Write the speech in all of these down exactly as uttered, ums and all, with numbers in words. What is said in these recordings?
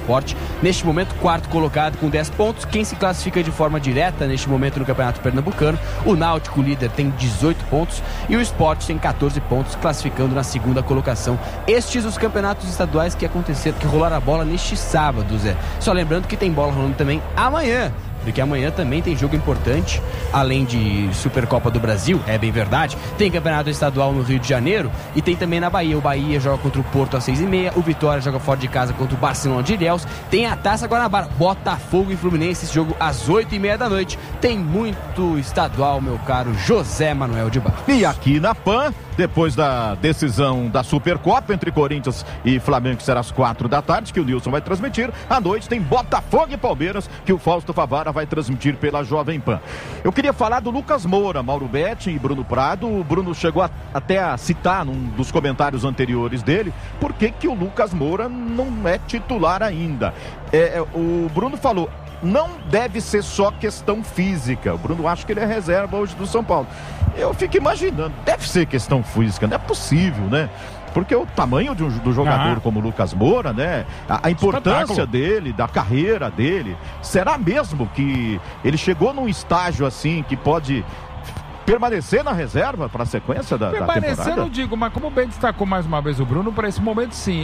Sport. Neste momento, quarto colocado com dez pontos. Quem se classifica de forma direta neste momento no Campeonato Pernambucano, o Náutico, líder, tem dezoito pontos e o Sport tem catorze pontos, classificando na segunda colocação. Estes os campeonatos estaduais que aconteceram, que rolaram a bola neste sábado, Zé. Só lembrando que tem bola rolando também amanhã, porque amanhã também tem jogo importante, além de Supercopa do Brasil, é bem verdade, tem campeonato estadual no Rio de Janeiro e tem também na Bahia. O Bahia joga contra o Porto às seis e meia, o Vitória joga fora de casa contra o Barcelona de Ilhéus, tem a Taça Guanabara, Botafogo e Fluminense, esse jogo às oito e meia da noite. Tem muito estadual, meu caro José Manuel de Barros. E aqui na Pan, depois da decisão da Supercopa entre Corinthians e Flamengo, que será às quatro da tarde, que o Nilson vai transmitir, à noite tem Botafogo e Palmeiras, que o Fausto Favara vai transmitir pela Jovem Pan. Eu queria falar do Lucas Moura, Mauro Betti e Bruno Prado. O Bruno chegou a, até a citar num dos comentários anteriores dele por que que o Lucas Moura não é titular ainda. É, é, o Bruno falou, não deve ser só questão física. O Bruno acha que ele é reserva hoje do São Paulo. Eu fico imaginando, deve ser questão física, não é possível, né? Porque o tamanho de um, do jogador ah. como o Lucas Moura, né? A, a importância dele, da carreira dele. Será mesmo que ele chegou num estágio assim que pode permanecer na reserva para a sequência da, da temporada? Permanecer eu não digo, mas como bem destacou mais uma vez o Bruno, para esse momento sim.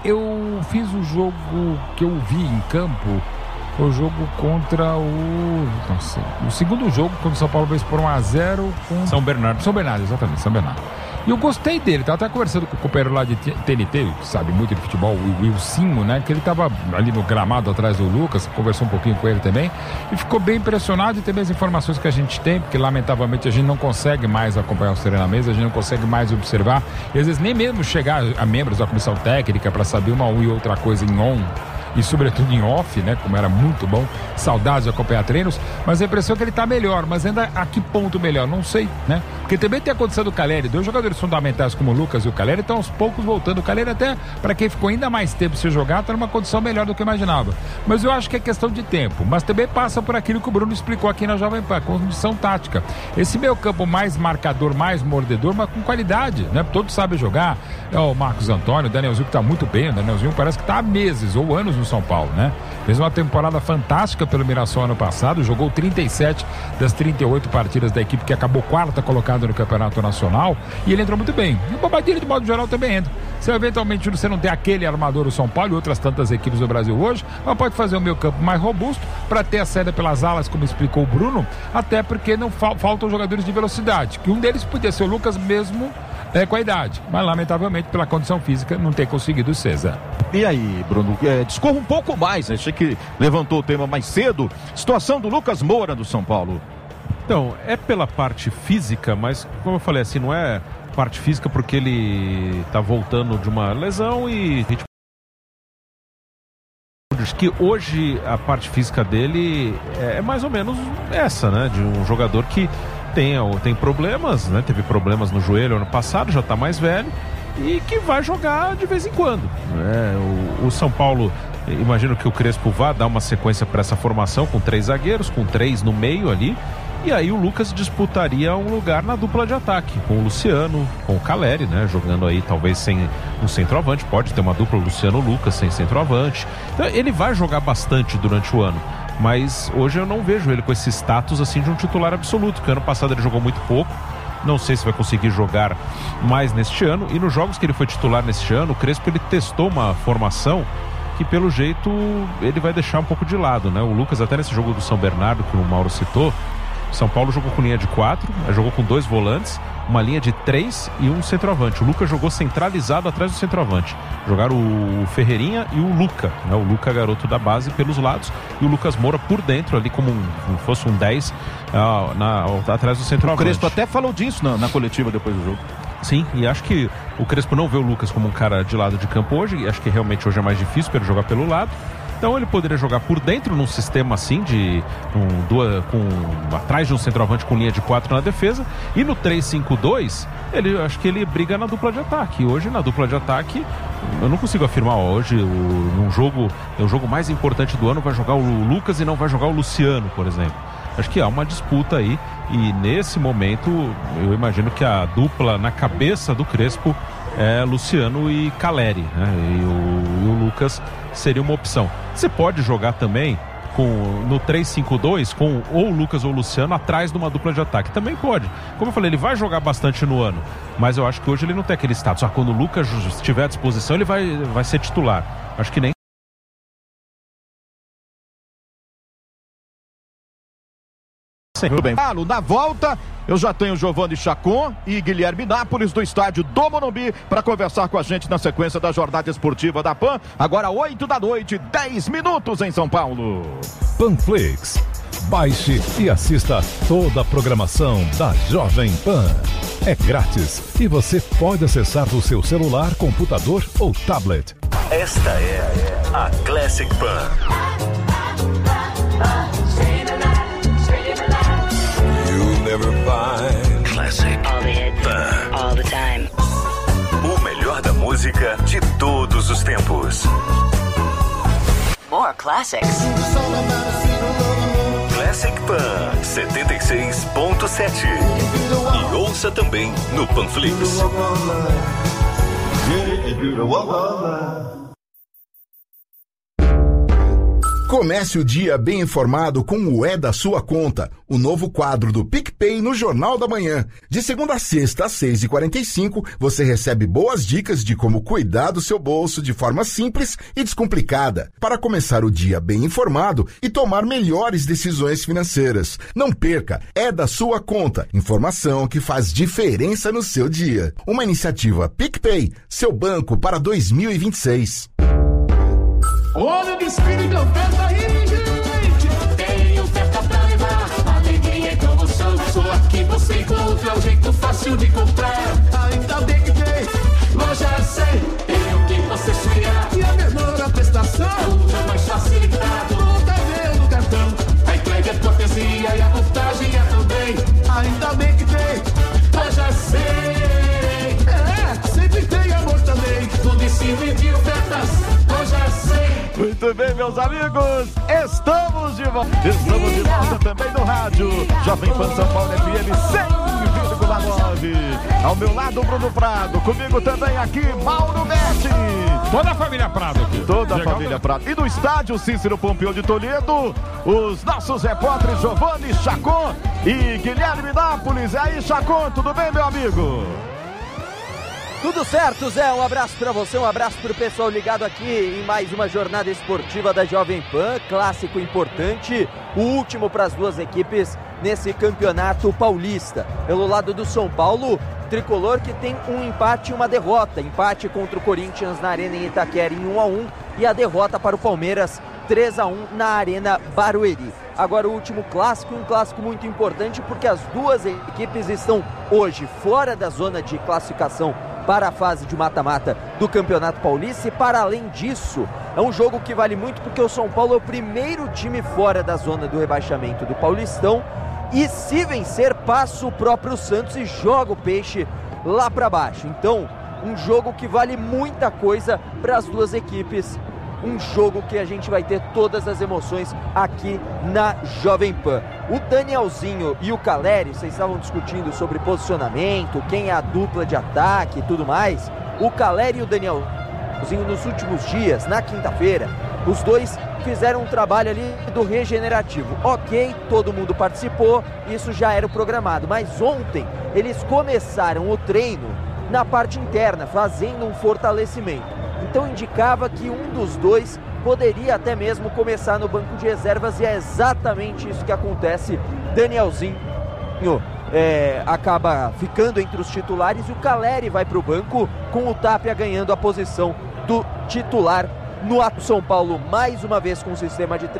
Eu fiz o jogo que eu vi em campo, o jogo contra o... Nossa, o segundo jogo, quando o São Paulo veio por um a zero com... São Bernardo. São Bernardo, exatamente, São Bernardo. E eu gostei dele, tava até conversando com o companheiro lá de T N T, que sabe muito de futebol, o Wilsinho, né? Que ele tava ali no gramado atrás do Lucas, conversou um pouquinho com ele também, e ficou bem impressionado, e também as informações que a gente tem, porque lamentavelmente a gente não consegue mais acompanhar os treinamentos, a gente não consegue mais observar, e às vezes nem mesmo chegar a membros da comissão técnica para saber uma e outra coisa em on, e sobretudo em off, né, como era muito bom, saudades de acompanhar treinos, mas a impressão é que ele tá melhor, mas ainda a que ponto melhor, não sei, né, porque também tem a condição do Caleri, dois jogadores fundamentais como o Lucas e o Caleri estão aos poucos voltando. O Caleri até, para quem ficou ainda mais tempo sem jogar, tá numa condição melhor do que eu imaginava, mas eu acho que é questão de tempo, mas também passa por aquilo que o Bruno explicou aqui na Jovem Pan, condição tática, esse meio campo mais marcador, mais mordedor, mas com qualidade, né, todos sabem jogar, é o Marcos Antônio, o Danielzinho que tá muito bem, o Danielzinho parece que tá há meses ou anos no São Paulo, né? Fez uma temporada fantástica pelo Mirassol ano passado, jogou trinta e sete das trinta e oito partidas da equipe que acabou quarta colocada no Campeonato Nacional, e ele entrou muito bem. E o Bobadilha, de modo geral, também entra. Se eventualmente você não tem aquele armador do São Paulo e outras tantas equipes do Brasil hoje, mas pode fazer o meio campo mais robusto para ter a saída pelas alas, como explicou o Bruno, até porque não fal- faltam jogadores de velocidade, que um deles podia ser o Lucas mesmo, é, com a idade, mas lamentavelmente pela condição física não tem conseguido ser, Zé. E aí, Bruno, é, discorra um pouco mais, né? Achei que levantou o tema mais cedo. Situação do Lucas Moura do São Paulo. Então, é pela parte física, mas como eu falei assim, não é parte física porque ele tá voltando de uma lesão e que hoje a parte física dele é mais ou menos essa, né? De um jogador que tem, tem problemas, né? Teve problemas no joelho ano passado, já tá mais velho e que vai jogar de vez em quando, né? O, o São Paulo, imagino que o Crespo vá dar uma sequência para essa formação com três zagueiros, com três no meio ali, e aí o Lucas disputaria um lugar na dupla de ataque, com o Luciano, com o Caleri, né? Jogando aí talvez sem um centroavante, pode ter uma dupla Luciano-Lucas sem centroavante, então ele vai jogar bastante durante o ano, mas hoje eu não vejo ele com esse status assim de um titular absoluto, porque ano passado ele jogou muito pouco. Não sei se vai conseguir jogar mais neste ano. E nos jogos que ele foi titular neste ano, o Crespo ele testou uma formação que pelo jeito ele vai deixar um pouco de lado, né? O Lucas até nesse jogo do São Bernardo que o Mauro citou, São Paulo jogou com linha de quatro, jogou com dois volantes, uma linha de três e um centroavante. O Lucas jogou centralizado atrás do centroavante. Jogaram o Ferreirinha e o Luca, né? O Luca garoto da base pelos lados e o Lucas Moura por dentro ali como, um, como fosse um dez uh, na, atrás do centroavante. O Crespo até falou disso na, na coletiva depois do jogo. Sim, e acho que o Crespo não vê o Lucas como um cara de lado de campo hoje, e acho que realmente hoje é mais difícil para ele jogar pelo lado. Então ele poderia jogar por dentro num sistema assim de um, duas, com, atrás de um centroavante com linha de quatro na defesa, e no três cinco dois ele, acho que ele briga na dupla de ataque. Hoje na dupla de ataque eu não consigo afirmar, ó, hoje o, um jogo, é o jogo mais importante do ano, vai jogar o Lucas e não vai jogar o Luciano, por exemplo. Acho que há uma disputa aí, e nesse momento eu imagino que a dupla na cabeça do Crespo é Luciano e Caleri, né? E o, e o Lucas seria uma opção. Você pode jogar também com, no três cinco dois com ou o Lucas ou o Luciano atrás de uma dupla de ataque. Também pode. Como eu falei, ele vai jogar bastante no ano, mas eu acho que hoje ele não tem aquele status. Ah, quando o Lucas estiver à disposição, ele vai, vai ser titular. Acho que nem Tudo bem. Na volta, eu já tenho Giovanni Chacon e Guilherme Nápoles do estádio do Morumbi para conversar com a gente na sequência da jornada esportiva da Pan. Agora oito da noite, dez minutos em São Paulo. Panflix. Baixe e assista toda a programação da Jovem Pan. É grátis e você pode acessar do seu celular, computador ou tablet. Esta é a Classic Pan. Never find Classic all the hits, Pan. all the time. O melhor da música de todos os tempos. More classics. Classic Pan setenta e seis ponto sete. E ouça também no Panflix. Comece o dia bem informado com o É da Sua Conta, o novo quadro do PicPay no Jornal da Manhã. De segunda a sexta, às seis e quarenta e cinco, você recebe boas dicas de como cuidar do seu bolso de forma simples e descomplicada, para começar o dia bem informado e tomar melhores decisões financeiras. Não perca, É da Sua Conta, informação que faz diferença no seu dia. Uma iniciativa PicPay, seu banco para dois mil e vinte e seis. Olha o desfile de oferta aí, gente! Tem oferta pra levar, alegria e promoção. Só aqui você encontra o jeito fácil de comprar. Ainda bem que tem Loja cem, tem o que você sonhar. E a menor prestação, tudo mais facilitado. Nunca vê no cartão, a entrega é cortesia e a montagem é também. Ainda bem que tem Loja cem. É, sempre tem amor também. Tudo em cima de ofertas, Loja cem. Muito bem, meus amigos, estamos de volta. Estamos de volta também no rádio Jovem Pan São Paulo F M cem vírgula nove. Ao meu lado, Bruno Prado. Comigo também aqui, Mauro Betti. Toda a família Prado aqui. Toda a Legal, família né? Prado. E no estádio Cícero Pompeu de Toledo, os nossos repórteres Giovanni Chacon e Guilherme Nápoles. E aí, Chacon, tudo bem, meu amigo? Tudo certo, Zé, um abraço pra você, um abraço pro pessoal ligado aqui em mais uma jornada esportiva da Jovem Pan, clássico importante, o último para as duas equipes nesse campeonato paulista. Pelo lado do São Paulo, tricolor que tem um empate e uma derrota, empate contra o Corinthians na Arena em Itaquera em um a um e a derrota para o Palmeiras três a um na Arena Barueri. Agora o último clássico, um clássico muito importante porque as duas equipes estão hoje fora da zona de classificação para a fase de mata-mata do Campeonato Paulista e para além disso, é um jogo que vale muito porque o São Paulo é o primeiro time fora da zona do rebaixamento do Paulistão e se vencer passa o próprio Santos e joga o Peixe lá para baixo. Então, um jogo que vale muita coisa para as duas equipes, um jogo que a gente vai ter todas as emoções aqui na Jovem Pan. O Danielzinho e o Caleri, vocês estavam discutindo sobre posicionamento, quem é a dupla de ataque e tudo mais. O Caleri e o Danielzinho nos últimos dias, na quinta-feira, os dois fizeram um trabalho ali do regenerativo. Ok, todo mundo participou, isso já era o programado, mas ontem eles começaram o treino na parte interna, fazendo um fortalecimento. Então indicava que um dos dois poderia até mesmo começar no banco de reservas e é exatamente isso que acontece. Danielzinho é, acaba ficando entre os titulares e o Caleri vai para o banco com o Tapia ganhando a posição do titular no São Paulo, mais uma vez com um sistema de três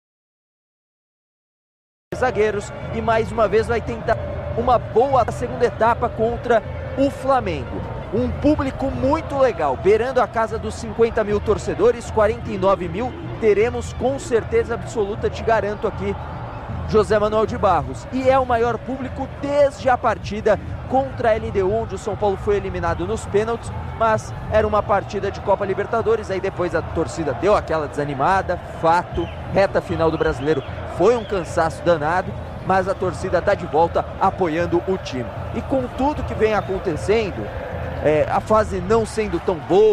zagueiros e mais uma vez vai tentar uma boa segunda etapa contra o Flamengo. Um público muito legal, beirando a casa dos cinquenta mil torcedores, quarenta e nove mil, teremos com certeza absoluta, te garanto aqui, José Manuel de Barros. E é o maior público desde a partida contra a L D U, onde o São Paulo foi eliminado nos pênaltis, mas era uma partida de Copa Libertadores, aí depois a torcida deu aquela desanimada, fato, reta final do Brasileiro foi um cansaço danado, mas a torcida está de volta apoiando o time. E com tudo que vem acontecendo, É, a fase não sendo tão boa,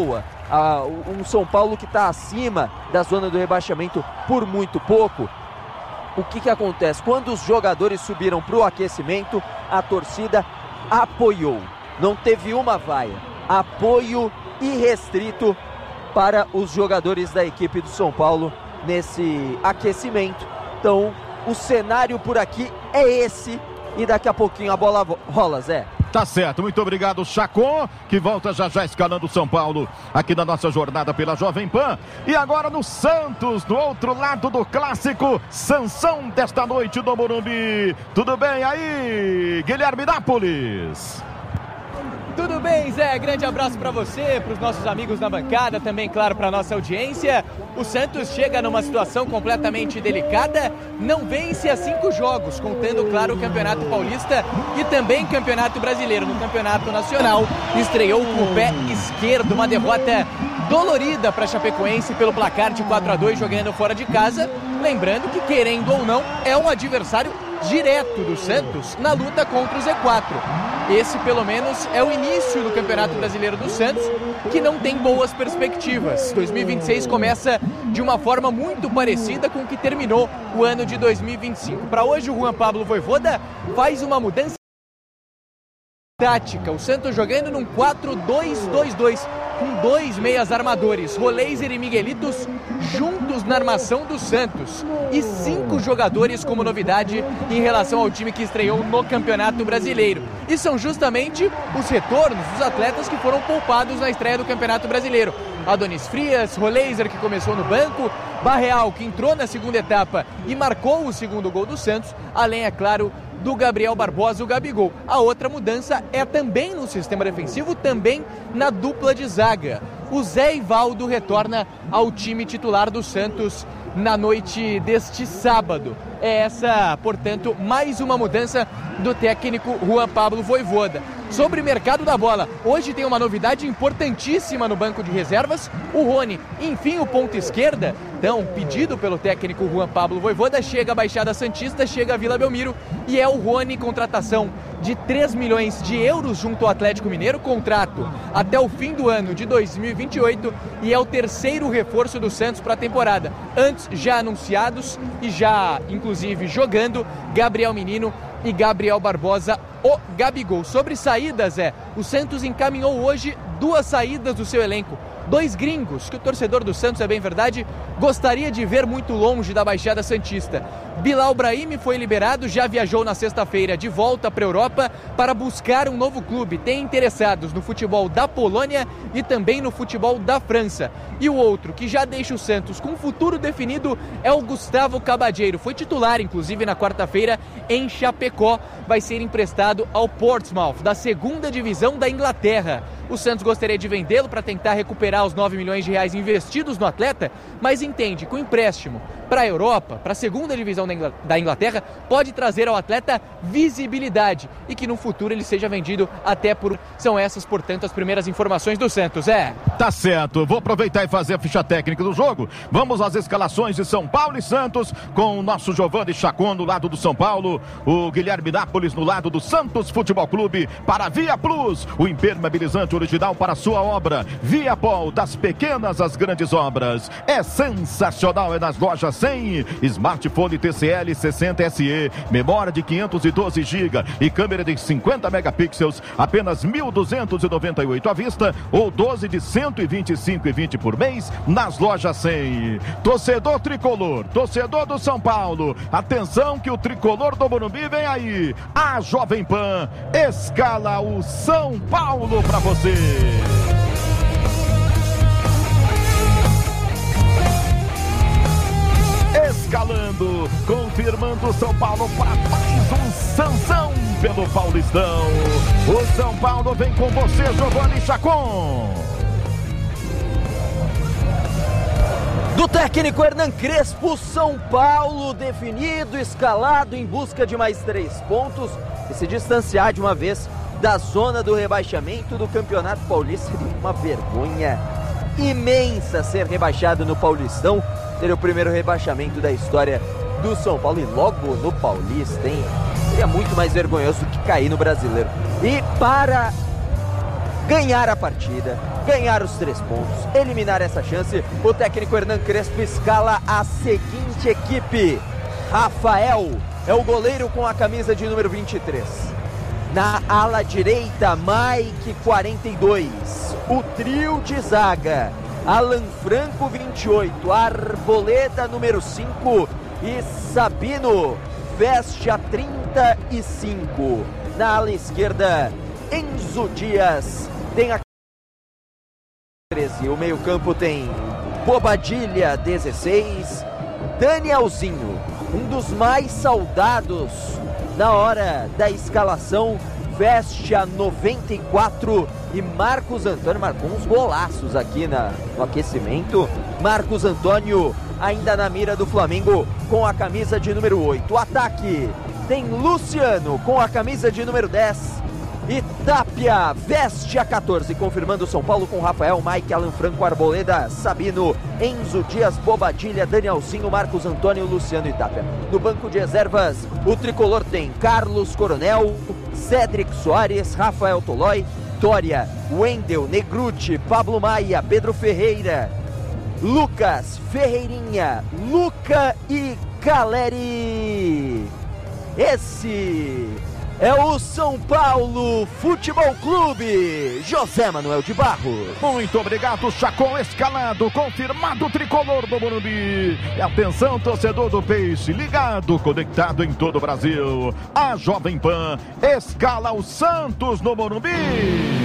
ah, um São Paulo que está acima da zona do rebaixamento por muito pouco. O que que acontece? Quando os jogadores subiram para o aquecimento, a torcida apoiou. Não teve uma vaia. Apoio irrestrito para os jogadores da equipe do São Paulo nesse aquecimento. Então, o cenário por aqui é esse. E daqui a pouquinho a bola rola, Zé. Tá certo, muito obrigado, Chacon, que volta já já escalando o São Paulo aqui na nossa jornada pela Jovem Pan. E agora no Santos, do outro lado do clássico, Sansão desta noite do Morumbi. Tudo bem aí, Guilherme Nápoles? Tudo bem, Zé? Grande abraço para você, para os nossos amigos na bancada, também, claro, para a nossa audiência. O Santos chega numa situação completamente delicada, não vence há cinco jogos, contando, claro, o Campeonato Paulista e também Campeonato Brasileiro. No Campeonato Nacional, estreou com o pé esquerdo, uma derrota dolorida para a Chapecoense pelo placar de quatro a dois, jogando fora de casa. Lembrando que, querendo ou não, é um adversário direto do Santos na luta contra o Z quatro. Esse, pelo menos, é o início do Campeonato Brasileiro do Santos, que não tem boas perspectivas. dois mil e vinte e seis começa de uma forma muito parecida com o que terminou o ano de dois mil e vinte e cinco. Para hoje, o Juan Pablo Vojvoda faz uma mudança tática. O Santos jogando num quatro dois dois dois, com dois meias armadores, Roleiser e Miguelitos, juntos na armação do Santos. E cinco jogadores como novidade em relação ao time que estreou no Campeonato Brasileiro. E são justamente os retornos dos atletas que foram poupados na estreia do Campeonato Brasileiro. Adonis Frias, Roleiser, que começou no banco, Barreal, que entrou na segunda etapa e marcou o segundo gol do Santos, além, é claro, do Gabriel Barbosa, o Gabigol. A outra mudança é também no sistema defensivo, também na dupla de zaga. O Zé Ivaldo retorna ao time titular do Santos na noite deste sábado. É essa, portanto, mais uma mudança do técnico Juan Pablo Vojvoda. Sobre o mercado da bola, hoje tem uma novidade importantíssima no banco de reservas, o Rony, enfim, o ponto esquerda, então, pedido pelo técnico Juan Pablo Vojvoda, chega a Baixada Santista, chega a Vila Belmiro, e é o Rony, contratação de três milhões de euros junto ao Atlético Mineiro, contrato até o fim do ano de dois mil e vinte e oito, e é o terceiro reforço do Santos para a temporada. Antes já anunciados e já, inclusive, jogando, Gabriel Menino e Gabriel Barbosa, o Gabigol. Sobre saídas, é, o Santos encaminhou hoje duas saídas do seu elenco. Dois gringos, que o torcedor do Santos, é bem verdade, gostaria de ver muito longe da Baixada Santista. Bilal Brahimi foi liberado, já viajou na sexta-feira de volta para a Europa para buscar um novo clube. Tem interessados no futebol da Polônia e também no futebol da França. E o outro, que já deixa o Santos com futuro definido, é o Gustavo Cabadeiro. Foi titular, inclusive, na quarta-feira em Chapecó. Vai ser emprestado ao Portsmouth, da segunda divisão da Inglaterra. O Santos gostaria de vendê-lo para tentar recuperar os nove milhões de reais investidos no atleta, mas entende que o empréstimo para a Europa, para a segunda divisão da Inglaterra, pode trazer ao atleta visibilidade e que no futuro ele seja vendido até por... São essas, portanto, as primeiras informações do Santos, é. Tá certo, vou aproveitar e fazer a ficha técnica do jogo. Vamos às escalações de São Paulo e Santos, com o nosso Giovanni Chacon no lado do São Paulo, o Guilherme Nápoles no lado do Santos Futebol Clube, para a Via Plus, o impermeabilizante original para a sua obra. Viapol, das pequenas às grandes obras. É sensacional, é nas lojas cem. Smartphone T C L sessenta S E, memória de quinhentos e doze gigas e câmera de cinquenta megapixels, apenas mil duzentos e noventa e oito à vista ou doze de cento e vinte e cinco e vinte por mês nas lojas cem. Torcedor tricolor, torcedor do São Paulo, atenção que o tricolor do Morumbi vem aí. A Jovem Pan escala o São Paulo para você. Escalando, confirmando São Paulo para mais um Sansão pelo Paulistão. O São Paulo vem com você, Giovanni Chacon. Do técnico Hernan Crespo, São Paulo definido, escalado em busca de mais três pontos e se distanciar de uma vez da zona do rebaixamento do Campeonato Paulista. Seria uma vergonha imensa ser rebaixado no Paulistão. Seria o primeiro rebaixamento da história do São Paulo e logo no Paulista, hein? Seria muito mais vergonhoso do que cair no Brasileiro. E para ganhar a partida, ganhar os três pontos, eliminar essa chance. O técnico Hernan Crespo escala a seguinte equipe: Rafael é o goleiro com a camisa de número vinte e três. Na ala direita, Mike, quarenta e dois. O trio de zaga: Alan Franco, vinte e oito. Arboleda, número cinco. E Sabino veste a trinta e cinco. Na ala esquerda, Enzo Dias tem a treze. O meio campo tem Bobadilha, dezesseis. Danielzinho, um dos mais saudados na hora da escalação, veste a noventa e quatro. E Marcos Antônio marcou uns golaços aqui na, no aquecimento. Marcos Antônio ainda na mira do Flamengo com a camisa de número oito. O ataque tem Luciano com a camisa de número dez. E Tapia veste a quatorze, confirmando o São Paulo com Rafael, Mike, Alan Franco, Arboleda, Sabino, Enzo Dias, Bobadilha, Danielzinho, Marcos Antônio, Luciano e Tapia. No banco de reservas, o tricolor tem Carlos Coronel, Cédric Soares, Rafael Tolói, Dória, Wendel, Negruti, Pablo Maia, Pedro Ferreira, Lucas, Ferreirinha, Luca e Caleri. Esse é o São Paulo Futebol Clube. José Manuel de Barros. Muito obrigado, Chacon, escalado, confirmado o tricolor do Morumbi. E atenção, torcedor do Peixe, ligado, conectado em todo o Brasil. A Jovem Pan escala o Santos no Morumbi.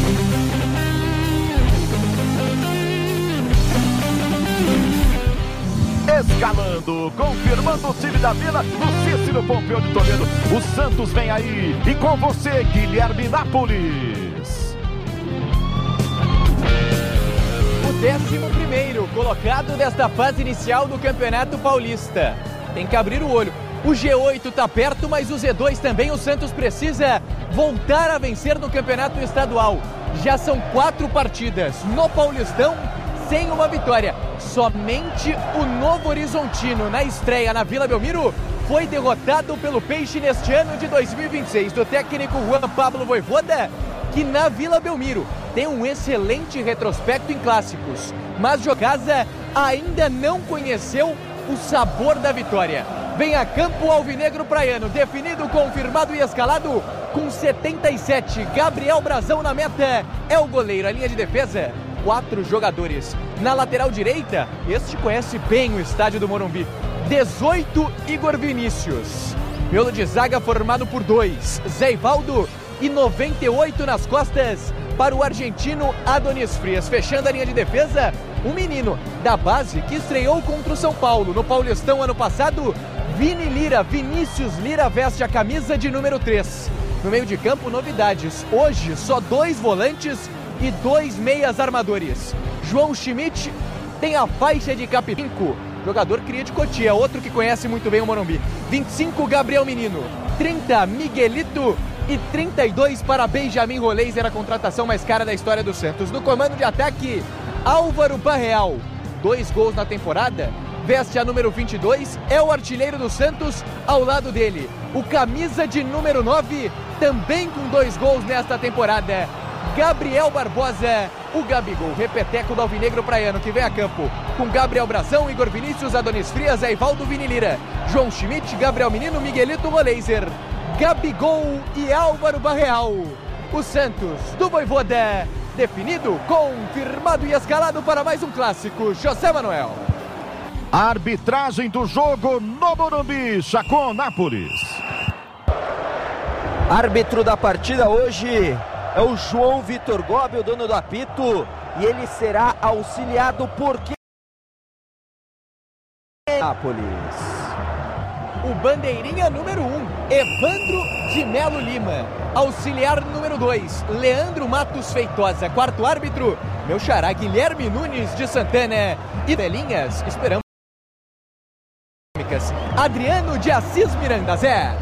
Escalando, confirmando o time da Vila, no Cícero Pompeu de Toledo. O Santos vem aí, e com você, Guilherme Nápoles. O décimo primeiro colocado desta fase inicial do Campeonato Paulista. Tem que abrir o olho. O G oito tá perto, mas o Z dois também. O Santos precisa voltar a vencer no Campeonato Estadual. Já são quatro partidas no Paulistão sem uma vitória. Somente o Novo Horizontino, na estreia na Vila Belmiro, foi derrotado pelo Peixe neste ano de dois mil e vinte e seis, do técnico Juan Pablo Vojvoda, que na Vila Belmiro tem um excelente retrospecto em clássicos, mas Jocasa ainda não conheceu o sabor da vitória. Vem a campo alvinegro praiano, definido, confirmado e escalado com setenta e sete. Gabriel Brazão na meta, é o goleiro. A linha de defesa, quatro jogadores. Na lateral direita, este conhece bem o estádio do Morumbi, dezoito, Igor Vinícius. Miolo de zaga formado por dois, Zé Ivaldo, e noventa e oito nas costas para o argentino Adonis Frias. Fechando a linha de defesa, um menino da base que estreou contra o São Paulo no Paulistão ano passado, Vini Lira. Vinícius Lira veste a camisa de número três. No meio de campo, novidades. Hoje, só dois volantes e dois meias armadores. João Schmidt tem a faixa de capitão, jogador cria de Cotia, outro que conhece muito bem o Morumbi. vinte e cinco, Gabriel Menino. trinta, Miguelito. E trinta e dois para Benjamin Roleiser, a contratação mais cara da história do Santos. No comando de ataque, Álvaro Barreal. Dois gols na temporada, veste a número vinte e dois, é o artilheiro do Santos. Ao lado dele, o camisa de número nove, também com dois gols nesta temporada, Gabriel Barbosa, o Gabigol, repeteco do alvinegro praiano, que vem a campo com Gabriel Brazão, Igor Vinícius, Adonis Frias, Eivaldo, Vini Lira, João Schmidt, Gabriel Menino, Miguelito, Roleiser, Gabigol e Álvaro Barreal. O Santos do Vojvoda, definido, confirmado e escalado para mais um clássico. José Manuel. Arbitragem do jogo no Morumbi, Chacon, Nápoles. Árbitro da partida hoje é o João Vitor Gobi, o dono do apito, e ele será auxiliado por Nápoles. O bandeirinha número um, Evandro de Melo Lima. Auxiliar número dois, Leandro Matos Feitosa. Quarto árbitro, meu xará Guilherme Nunes de Santana. E Belinhas, esperamos. Adriano de Assis Miranda, Zé.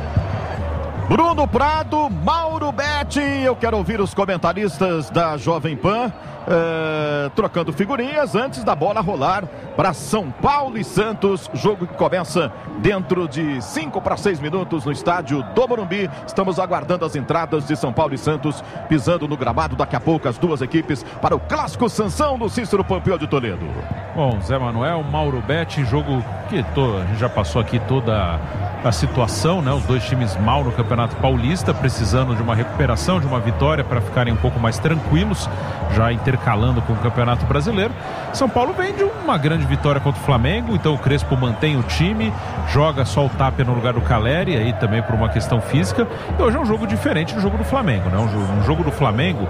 Bruno Prado, Mauro Betti, eu quero ouvir os comentaristas da Jovem Pan Uh, trocando figurinhas antes da bola rolar para São Paulo e Santos, jogo que começa dentro de cinco para seis minutos no estádio do Morumbi. Estamos aguardando as entradas de São Paulo e Santos pisando no gramado, daqui a pouco as duas equipes para o clássico Sansão no Cícero Pompeu de Toledo. Bom, Zé Manuel, Mauro Betti, jogo que to, a gente já passou aqui toda a situação, né? Os dois times mal no Campeonato Paulista, precisando de uma recuperação, de uma vitória para ficarem um pouco mais tranquilos, já intercalando com o Campeonato Brasileiro. São Paulo vem de uma grande vitória contra o Flamengo, então o Crespo mantém o time, joga só o Tapia no lugar do Caleri, aí também por uma questão física, e hoje é um jogo diferente do jogo do Flamengo, né? Um jogo, um jogo do Flamengo,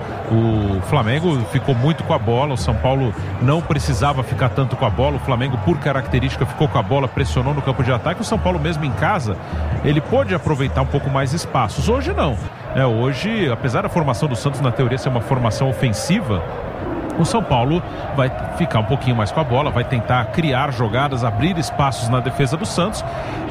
o Flamengo ficou muito com a bola, o São Paulo não precisava ficar tanto com a bola, o Flamengo por característica ficou com a bola, pressionou no campo de ataque, o São Paulo mesmo em casa, ele pôde aproveitar um pouco mais espaços, hoje não. É, hoje, apesar da formação do Santos na teoria ser uma formação ofensiva, o São Paulo vai ficar um pouquinho mais com a bola, vai tentar criar jogadas, abrir espaços na defesa do Santos,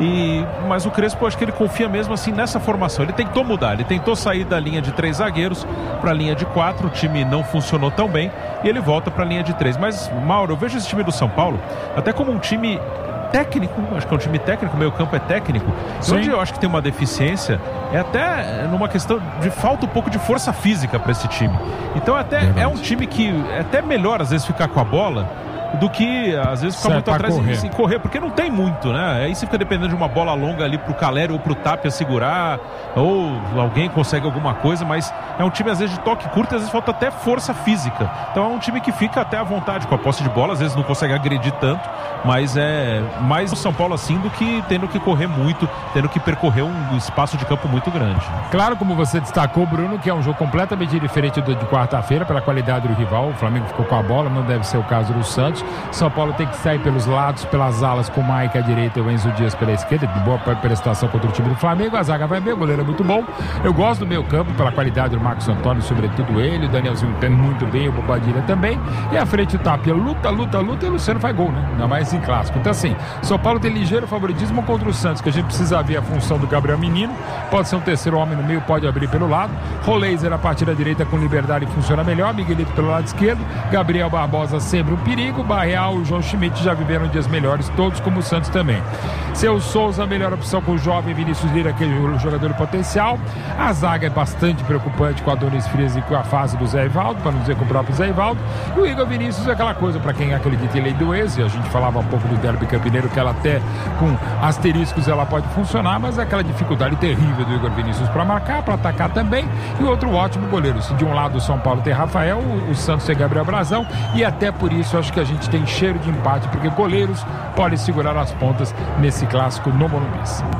e mas o Crespo, acho que ele confia mesmo assim nessa formação. Ele tentou mudar, ele tentou sair da linha de três zagueiros para a linha de quatro, o time não funcionou tão bem e ele volta para a linha de três. Mas, Mauro, eu vejo esse time do São Paulo até como um time técnico, acho que é um time técnico, o meio campo é técnico. Sim. Onde eu acho que tem uma deficiência é até numa questão de falta um pouco de força física para esse time. Então até é, é um time que é até melhor às vezes ficar com a bola do que às vezes ficar muito atrás correr. E, e correr, porque não tem muito, né? Aí você fica dependendo de uma bola longa ali pro Caleri ou pro Tapia segurar, ou alguém consegue alguma coisa, mas é um time às vezes de toque curto e às vezes falta até força física. Então é um time que fica até à vontade com a posse de bola, às vezes não consegue agredir tanto, mas é mais o São Paulo assim do que tendo que correr muito, tendo que percorrer um espaço de campo muito grande. Claro, como você destacou, Bruno, que é um jogo completamente diferente do de quarta-feira pela qualidade do rival. O Flamengo ficou com a bola, não deve ser o caso do Santos. São Paulo tem que sair pelos lados, pelas alas, com o Mike à direita e o Enzo Dias pela esquerda, de boa prestação contra o time do Flamengo. A zaga vai bem, o goleiro é muito bom. Eu gosto do meio campo pela qualidade do Marcos Antônio, sobretudo ele, o Danielzinho tem muito bem, o Bobadilha também. E à frente o Tapia luta, luta, luta e o Luciano faz gol, né? Ainda mais em clássico. Então assim, São Paulo tem ligeiro favoritismo contra o Santos, que a gente precisa ver a função do Gabriel Menino. Pode ser um terceiro homem no meio, pode abrir pelo lado. Roleiser a partir da direita com liberdade funciona melhor. Miguelito pelo lado esquerdo. Gabriel Barbosa sempre um perigo. Barreal, o João Schmidt já viveram dias melhores, todos como o Santos também. Seu Souza, a melhor opção com o jovem Vinícius Lira, aquele jogador de potencial. A zaga é bastante preocupante com a Adonis Frias e com a fase do Zé Ivaldo, para não dizer com o próprio Zé Ivaldo. E o Igor Vinícius é aquela coisa, para quem acredita em lei do ex, e a gente falava um pouco do derby campineiro, que ela até com asteriscos ela pode funcionar, mas é aquela dificuldade terrível do Igor Vinícius para marcar, para atacar também. E outro ótimo goleiro. Se de um lado o São Paulo tem Rafael, o Santos tem Gabriel Brazão, e até por isso acho que a gente tem cheiro de empate, porque goleiros podem segurar as pontas nesse clássico no Morumbi.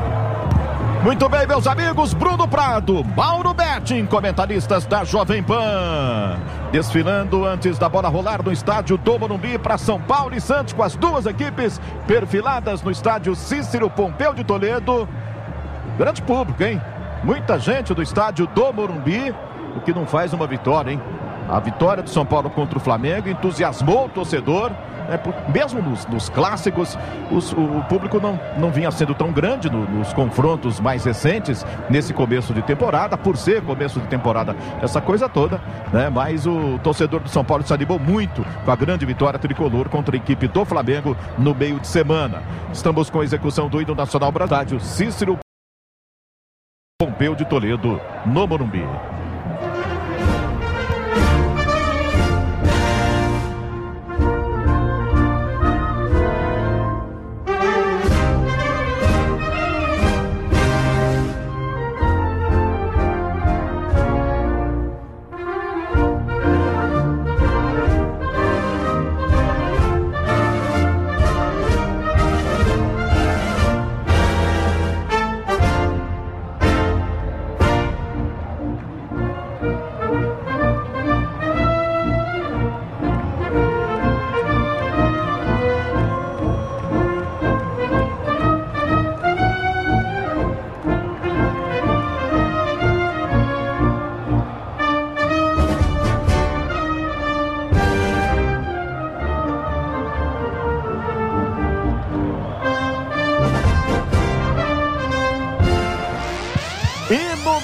Muito bem, meus amigos, Bruno Prado, Mauro Betting, comentaristas da Jovem Pan, desfilando antes da bola rolar no estádio do Morumbi para São Paulo e Santos, com as duas equipes perfiladas no estádio Cícero Pompeu de Toledo. Grande público, hein? Muita gente do estádio do Morumbi, o que não faz uma vitória, hein? A vitória do São Paulo contra o Flamengo entusiasmou o torcedor. É, por, mesmo nos, nos clássicos, os, o, o público não, não vinha sendo tão grande no, nos confrontos mais recentes, nesse começo de temporada, por ser começo de temporada, essa coisa toda, né? Mas o torcedor do São Paulo se animou muito com a grande vitória tricolor contra a equipe do Flamengo no meio de semana. Estamos com a execução do hino nacional Brasil, Cícero Pompeu de Toledo, no Morumbi.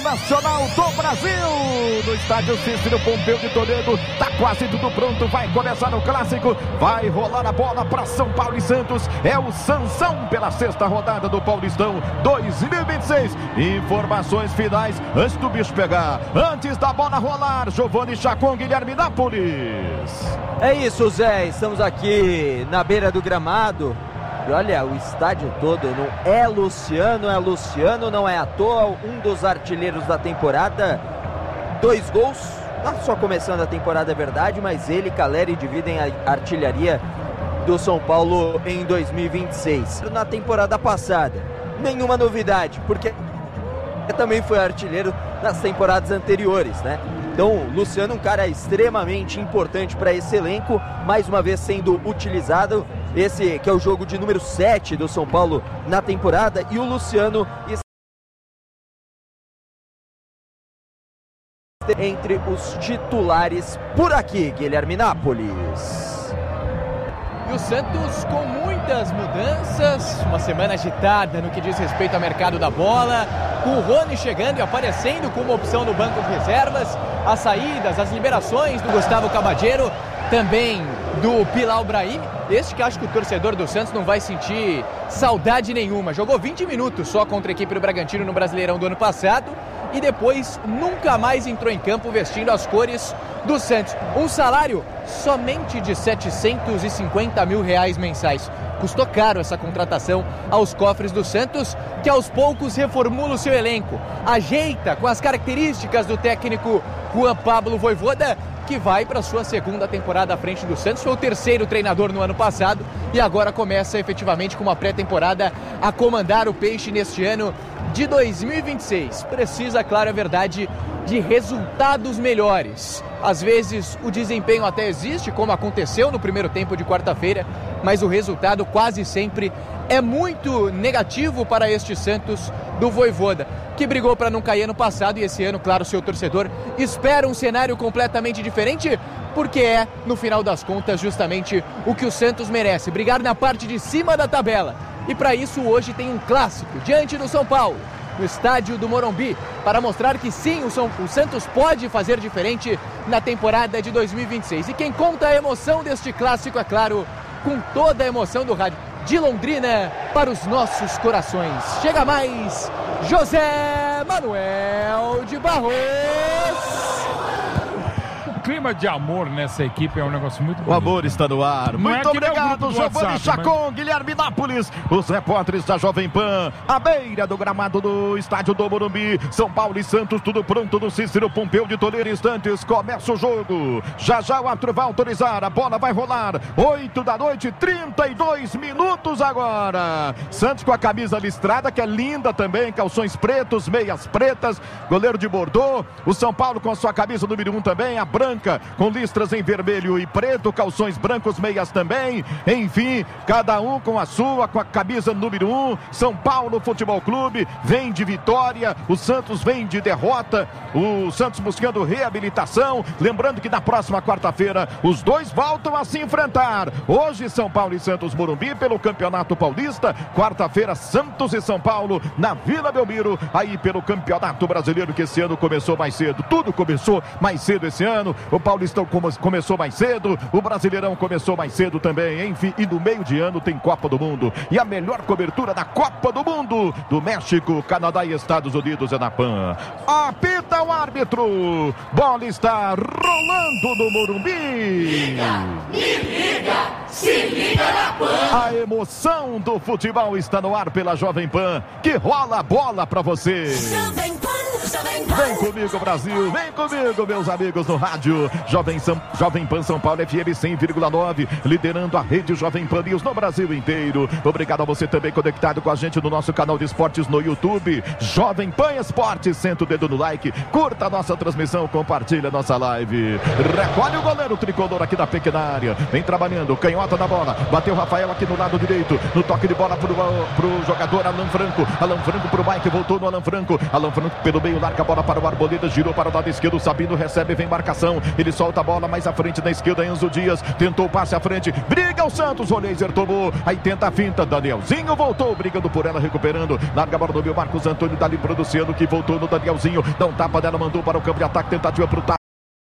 Nacional do Brasil, no estádio Cícero Pompeu de Toledo. Tá quase tudo pronto, vai começar o clássico, vai rolar a bola para São Paulo e Santos. É o Sansão pela sexta rodada do Paulistão dois mil e vinte e seis. Informações finais antes do bicho pegar, antes da bola rolar. Giovanni Chacon, Guilherme Nápoles. É isso, Zé, estamos aqui na beira do gramado. E olha, o estádio todo não é Luciano, é Luciano, não é à toa, um dos artilheiros da temporada. Dois gols, tá só começando a temporada, é verdade, mas ele e Caleri dividem a artilharia do São Paulo em dois mil e vinte e seis. Na temporada passada, nenhuma novidade, porque também foi artilheiro nas temporadas anteriores, né? Então, Luciano, um cara extremamente importante para esse elenco, mais uma vez sendo utilizado. Esse que é o jogo de número sete do São Paulo na temporada, e o Luciano entre os titulares por aqui, Guilherme Nápoles. E o Santos com muitas mudanças, uma semana agitada no que diz respeito ao mercado da bola, com o Rony chegando e aparecendo como opção no banco de reservas, as saídas, as liberações do Gustavo Cabadeiro, também do Bilal Brahim, este que acho que o torcedor do Santos não vai sentir saudade nenhuma. Jogou vinte minutos só contra a equipe do Bragantino no Brasileirão do ano passado e depois nunca mais entrou em campo vestindo as cores do Santos. Um salário somente de setecentos e cinquenta mil reais mensais. Custou caro essa contratação aos cofres do Santos, que aos poucos reformula o seu elenco, ajeita com as características do técnico Juan Pablo Vojvoda, que vai para sua segunda temporada à frente do Santos. Foi o terceiro treinador no ano passado e agora começa efetivamente com uma pré-temporada a comandar o Peixe neste ano de dois mil e vinte e seis. Precisa, claro, é verdade, de resultados melhores. Às vezes o desempenho até existe, como aconteceu no primeiro tempo de quarta-feira, mas o resultado quase sempre é muito negativo para este Santos do Vojvoda, que brigou para não cair ano passado e esse ano, claro, seu torcedor espera um cenário completamente diferente, porque é, no final das contas, justamente o que o Santos merece, brigar na parte de cima da tabela. E para isso hoje tem um clássico diante do São Paulo, no estádio do Morumbi, para mostrar que sim, o, São, o Santos pode fazer diferente na temporada de dois mil e vinte e seis. E quem conta a emoção deste clássico, é claro, com toda a emoção do rádio de Londrina para os nossos corações. Chega mais José Manuel de Barros. O clima de amor nessa equipe é um negócio muito bonito. O amor está no ar. Não muito é obrigado, Giovanni Chacon, mas... Guilherme Nápoles, os repórteres da Jovem Pan, à beira do gramado do estádio do Morumbi. São Paulo e Santos, tudo pronto no Cícero Pompeu de Toledo. Instantes, começa o jogo. Já já o árbitro vai autorizar, a bola vai rolar. oito da noite, trinta e dois minutos agora. Santos com a camisa listrada, que é linda também, calções pretos, meias pretas, goleiro de Bordeaux. O São Paulo com a sua camisa número um também, a branca com listras em vermelho e preto, calções brancos, meias também, enfim, cada um com a sua, com a camisa número um. São Paulo Futebol Clube vem de vitória, o Santos vem de derrota, o Santos buscando reabilitação, lembrando que na próxima quarta-feira os dois voltam a se enfrentar. Hoje São Paulo e Santos Morumbi pelo Campeonato Paulista, quarta-feira Santos e São Paulo na Vila Belmiro, aí pelo Campeonato Brasileiro, que esse ano começou mais cedo, tudo começou mais cedo esse ano. O Paulistão começou mais cedo, o Brasileirão começou mais cedo também, enfim, e no meio de ano tem Copa do Mundo. E a melhor cobertura da Copa do Mundo do México, Canadá e Estados Unidos é na Pan. Apita o árbitro, bola está rolando no Morumbi. Liga, me liga, se liga na Pan. A emoção do futebol está no ar pela Jovem Pan, que rola a bola pra você. Jovem Pan. Vem comigo, Brasil, vem comigo, meus amigos no rádio. Jovem, São, Jovem Pan São Paulo F M cem vírgula nove, liderando a rede Jovem Pan News no Brasil inteiro. Obrigado a você também conectado com a gente no nosso canal de esportes no YouTube, Jovem Pan Esportes. Senta o dedo no like, curta a nossa transmissão, compartilha a nossa live. Recolhe o goleiro tricolor aqui da pequena área, vem trabalhando, canhota na bola, bateu o Rafael aqui no lado direito, no toque de bola pro, pro jogador Alan Franco. Alan Franco pro Mike, voltou no Alan Franco, Alan Franco pelo meio Danielzinho larga a bola para o Arboleda, girou para o lado esquerdo, Sabino recebe, vem marcação, ele solta a bola mais à frente na esquerda, Enzo Dias tentou o passe à frente, briga o Santos, o Laser tomou, aí tenta a finta, Danielzinho voltou, brigando por ela, recuperando, larga a bola no meu Marcos Antônio, dali pro Luciano, que voltou no Danielzinho, dá um tapa dela, mandou para o campo de ataque, tentativa pro tapa.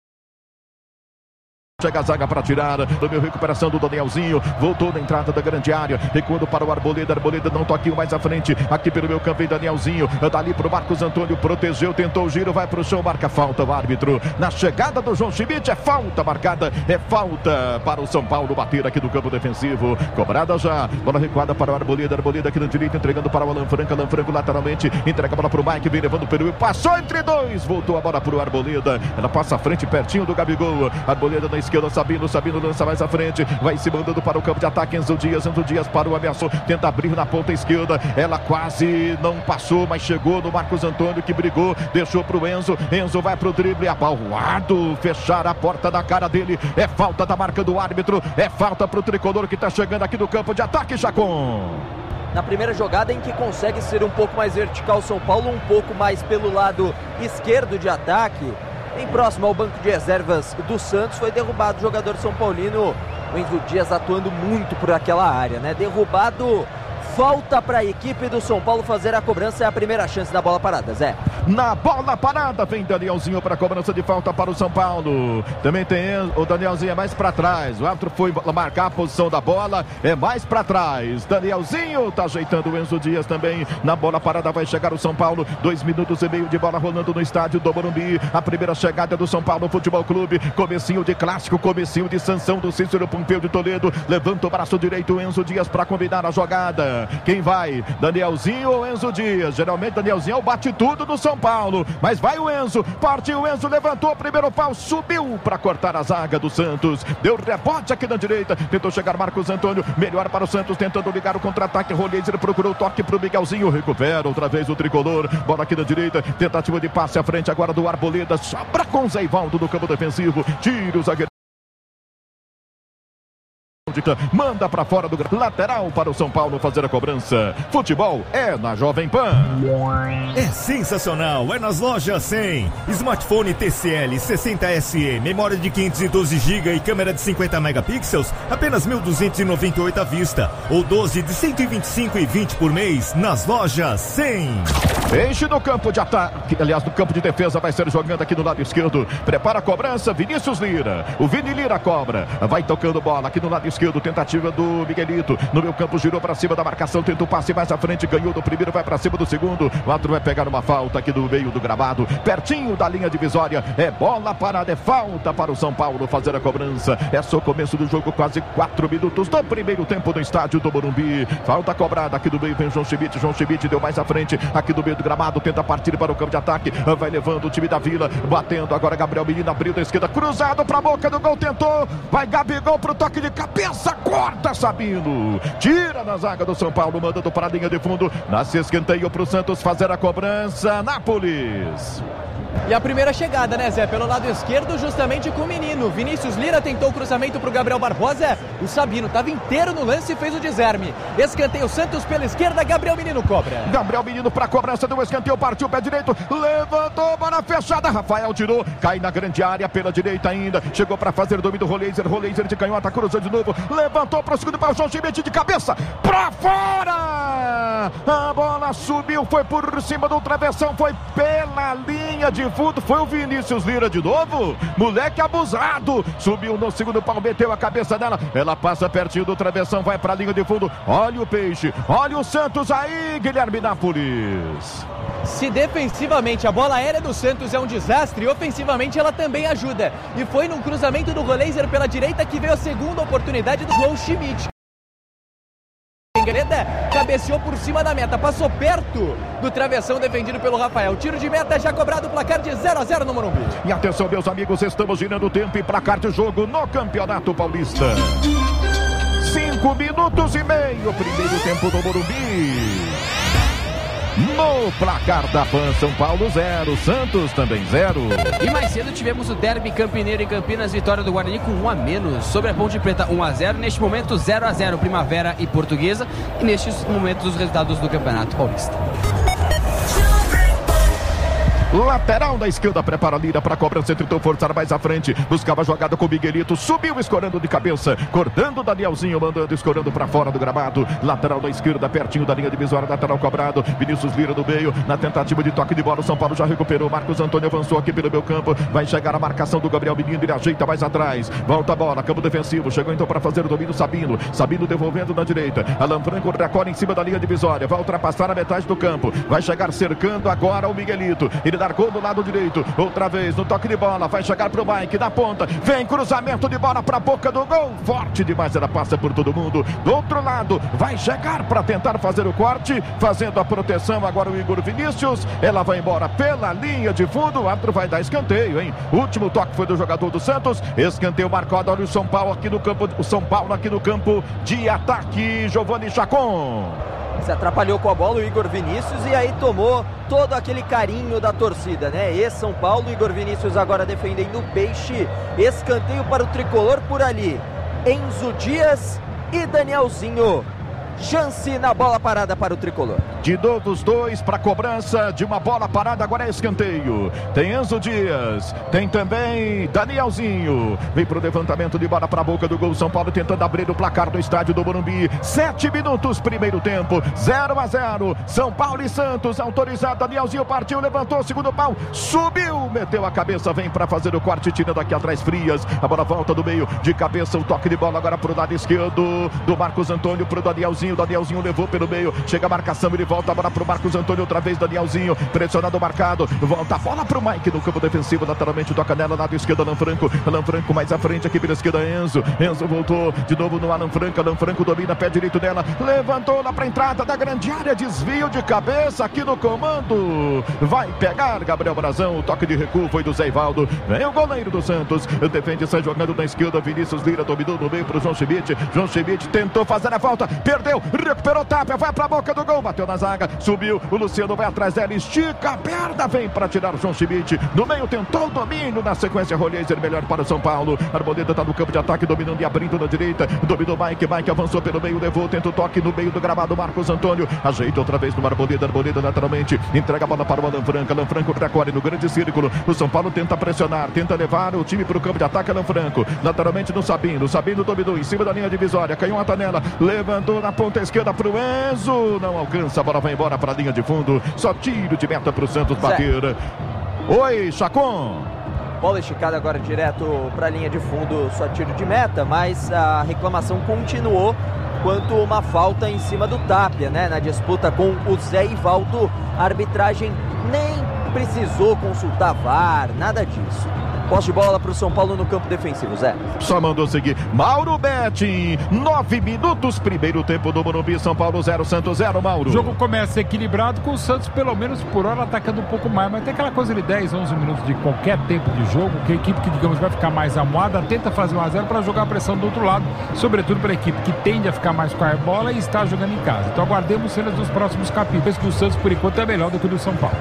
Chega a zaga para tirar, do meu recuperação do Danielzinho, voltou na entrada da grande área, recuando para o Arboleda, Arboleda não toquinho mais à frente, aqui pelo meu campo vem Danielzinho, dali pro Marcos Antônio, protegeu, tentou o giro, vai pro chão, marca falta o árbitro, na chegada do João Schmidt, é falta marcada, é falta para o São Paulo bater aqui no campo defensivo, cobrada já, bola recuada para o Arboleda, Arboleda aqui na direita, entregando para o Alan Franco, Alan Franco lateralmente, entrega a bola pro Mike, vem levando o Peru, passou entre dois, voltou a bola pro Arboleda, ela passa à frente, pertinho do Gabigol, Arboleda na esquerda, Sabino, Sabino lança mais à frente, vai se mandando para o campo de ataque, Enzo Dias, Enzo Dias para o ameaçou, tenta abrir na ponta esquerda, ela quase não passou, mas chegou no Marcos Antônio que brigou, deixou para o Enzo, Enzo vai para o drible, abalroado, fechar a porta da cara dele, é falta da marca do árbitro, é falta para o tricolor que está chegando aqui no campo de ataque, Chacon. Na primeira jogada em que consegue ser um pouco mais vertical São Paulo, um pouco mais pelo lado esquerdo de ataque, em próximo ao banco de reservas do Santos, foi derrubado o jogador São Paulino, o Enzo Dias atuando muito por aquela área, né? Derrubado, falta para a equipe do São Paulo fazer a cobrança, é a primeira chance da bola parada, Zé. Na bola parada, vem Danielzinho para a cobrança de falta para o São Paulo. Também tem o Danielzinho, é mais para trás. O árbitro foi marcar a posição da bola, é mais para trás. Danielzinho tá ajeitando o Enzo Dias também. Na bola parada vai chegar o São Paulo. Dois minutos e meio de bola rolando no estádio do Morumbi. A primeira chegada do São Paulo Futebol Clube. Comecinho de clássico, comecinho de sanção do Cícero Pompeu de Toledo. Levanta o braço direito o Enzo Dias para combinar a jogada. Quem vai? Danielzinho ou Enzo Dias? Geralmente Danielzinho é o bate tudo do São Paulo, mas vai o Enzo, partiu o Enzo, levantou o primeiro pau, subiu para cortar a zaga do Santos, deu rebote aqui na direita, tentou chegar Marcos Antônio, melhor para o Santos, tentando ligar o contra-ataque, Rolês, ele procurou o toque para o Miguelzinho, recupera outra vez o tricolor, bola aqui na direita, tentativa de passe à frente agora do Arboleda, sobra com Zé Ivaldo no campo defensivo, tira o zagueiro, manda para fora do lateral para o São Paulo fazer a cobrança. Futebol é na Jovem Pan. É sensacional, é nas lojas cem. Smartphone T C L sessenta S E, memória de quinhentos e doze gigabytes e câmera de cinquenta megapixels, apenas mil duzentos e noventa e oito à vista, ou doze de cento e vinte e cinco e vinte por mês nas lojas cem. Peixe no campo de ataque, aliás, no campo de defesa, vai ser jogando aqui no lado esquerdo. Prepara a cobrança, Vinícius Lira. O Vini Lira cobra, vai tocando bola aqui no lado esquerdo, tentativa do Miguelito. No meu campo, girou para cima da marcação, tenta o passe mais à frente, ganhou do primeiro, vai para cima do segundo. O outro vai pegar uma falta aqui do meio do gramado, pertinho da linha divisória. É bola parada, é falta para o São Paulo fazer a cobrança. É só o começo do jogo, quase quatro minutos do primeiro tempo no estádio do Morumbi. Falta cobrada aqui do meio, vem João Schmidt. João Schmidt deu mais à frente, aqui do meio do gramado, tenta partir para o campo de ataque, vai levando o time da Vila, batendo agora Gabriel Menino, abriu da esquerda, cruzado para a boca do gol, tentou, vai Gabigol pro toque de cabeça, corta Sabino, tira na zaga do São Paulo, mandando para a linha de fundo, nasce escanteio para o Santos fazer a cobrança, Nápoles. E a primeira chegada, né, Zé? Pelo lado esquerdo, justamente com o menino. Vinícius Lira tentou o cruzamento para o Gabriel Barbosa. O Sabino estava inteiro no lance e fez o desarme. Escanteio Santos pela esquerda, Gabriel Menino cobra. Gabriel Menino para a cobrança do escanteio, partiu pé direito, levantou, bola fechada. Rafael tirou, cai na grande área pela direita ainda. Chegou para fazer o domínio do Rolêzer. Rolêzer de canhota, cruzou de novo. Levantou para o segundo pau, João Schmidt de cabeça. Para fora! A bola subiu, foi por cima do travessão, foi pela linha de fundo, foi o Vinícius Lira de novo, moleque abusado, subiu no segundo pau, meteu a cabeça dela, ela passa pertinho do travessão, vai para a linha de fundo, olha o Peixe, olha o Santos aí, Guilherme Nápoles. Se defensivamente a bola aérea do Santos é um desastre, ofensivamente ela também ajuda, e foi num cruzamento do Rolêzer pela direita que veio a segunda oportunidade do João Schmidt. Cabeceou por cima da meta, passou perto do travessão defendido pelo Rafael. Tiro de meta já cobrado, placar de zero a zero no Morumbi. E atenção, meus amigos, estamos girando o tempo e placar de jogo no Campeonato Paulista. Cinco minutos e meio, primeiro tempo do Morumbi. No placar da Pan, São Paulo zero, Santos também zero. E mais cedo tivemos o derby campineiro em Campinas, vitória do Guarani com um a menos sobre a Ponte Preta, um a zero. Neste momento zero a zero, Primavera e Portuguesa. E nestes momentos os resultados do Campeonato Paulista. Lateral da esquerda, prepara a Lira para a cobrança, tentou forçar mais à frente, buscava a jogada com o Miguelito, subiu escorando de cabeça, cortando o Danielzinho, mandando, escorando para fora do gramado. Lateral da esquerda, pertinho da linha divisória, lateral cobrado, Vinícius Lira no meio, na tentativa de toque de bola, o São Paulo já recuperou, Marcos Antônio avançou aqui pelo meu campo, vai chegar a marcação do Gabriel Menino, ele ajeita mais atrás, volta a bola, campo defensivo, chegou então para fazer o domínio Sabino, Sabino devolvendo na direita, Alan Franco recolhe em cima da linha divisória, vai ultrapassar a metade do campo, vai chegar cercando agora o Miguelito, ele largou do lado direito, outra vez no toque de bola, vai chegar pro Mike, na ponta, vem cruzamento de bola pra boca do gol, forte demais, ela passa por todo mundo, do outro lado, vai chegar para tentar fazer o corte, fazendo a proteção agora o Igor Vinícius, ela vai embora pela linha de fundo, o árbitro vai dar escanteio, hein? O último toque foi do jogador do Santos, escanteio marcado, olha o São Paulo aqui no campo, o São Paulo aqui no campo de ataque, Giovanni Chacon. Se atrapalhou com a bola o Igor Vinícius e aí tomou todo aquele carinho da torcida, né? E São Paulo, Igor Vinícius agora defendendo o Peixe, escanteio para o tricolor por ali, Enzo Dias e Danielzinho. Chance na bola parada para o tricolor. De novo os dois para cobrança de uma bola parada, agora é escanteio. Tem Enzo Dias, tem também Danielzinho. Vem pro levantamento de bola para a boca do gol. São Paulo tentando abrir o placar do estádio do Morumbi. Sete minutos, primeiro tempo, zero a zero. São Paulo e Santos, autorizado. Danielzinho partiu, levantou, segundo pau, subiu, meteu a cabeça, vem para fazer o corte, tira daqui atrás Frias. A bola volta do meio de cabeça, o toque de bola agora pro lado esquerdo do Marcos Antônio pro Danielzinho. Danielzinho levou pelo meio, chega a marcação, ele volta a bola pro Marcos Antônio, outra vez Danielzinho, pressionado, marcado, volta a bola pro Mike no campo defensivo, lateralmente toca nela, lado esquerdo, Alan Franco, Alan Franco mais à frente aqui pela esquerda, Enzo, Enzo voltou de novo no Alan Franco, Alan Franco domina, pé direito dela, levantou lá pra entrada da grande área, desvio de cabeça aqui no comando, vai pegar Gabriel Brazão, o toque de recuo foi do Zé Ivaldo, vem o goleiro do Santos, defende, sai jogando na esquerda, Vinícius Lira dominou no meio pro João Schmidt, João Schmidt tentou fazer a falta, perdeu, recuperou Tapia, vai pra boca do gol, bateu na zaga, subiu, o Luciano vai atrás dela, estica a perna, vem para tirar o João Schmidt, no meio tentou o domínio, na sequência Rolheiser melhor para o São Paulo, Arboleda tá no campo de ataque, dominando e abrindo na direita, dominou Mike, Mike avançou pelo meio, levou, tenta o toque no meio do gramado, Marcos Antônio, ajeita outra vez no Arboleda, Arboleda lateralmente, entrega a bola para o Alan Franco, Alan Franco recolhe no grande círculo, o São Paulo tenta pressionar, tenta levar o time para o campo de ataque, Alan Franco, lateralmente no Sabino, Sabino dominou em cima da linha divisória, canhota nela, levantou na ponta esquerda pro Enzo, não alcança, a bola vai embora para a linha de fundo, só tiro de meta para o Santos bater. Oi, Chacon. Bola esticada agora direto para a linha de fundo, só tiro de meta, mas a reclamação continuou quanto uma falta em cima do Tapia, né? Na disputa com o Zé Ivaldo, a arbitragem nem precisou consultar V A R, nada disso. Posse de bola para o São Paulo no campo defensivo, Zé. Só mandou seguir. Mauro Betting, nove minutos, primeiro tempo do Morumbi, São Paulo zero, Santos zero, Mauro. O jogo começa equilibrado com o Santos, pelo menos por hora, atacando um pouco mais, mas tem aquela coisa de dez, onze minutos de qualquer tempo de jogo, que a equipe que, digamos, vai ficar mais amuada, tenta fazer um a zero para jogar a pressão do outro lado, sobretudo para a equipe que tende a ficar mais com a bola e está jogando em casa. Então aguardemos cenas dos próximos capítulos, que o Santos, por enquanto, é melhor do que o do São Paulo.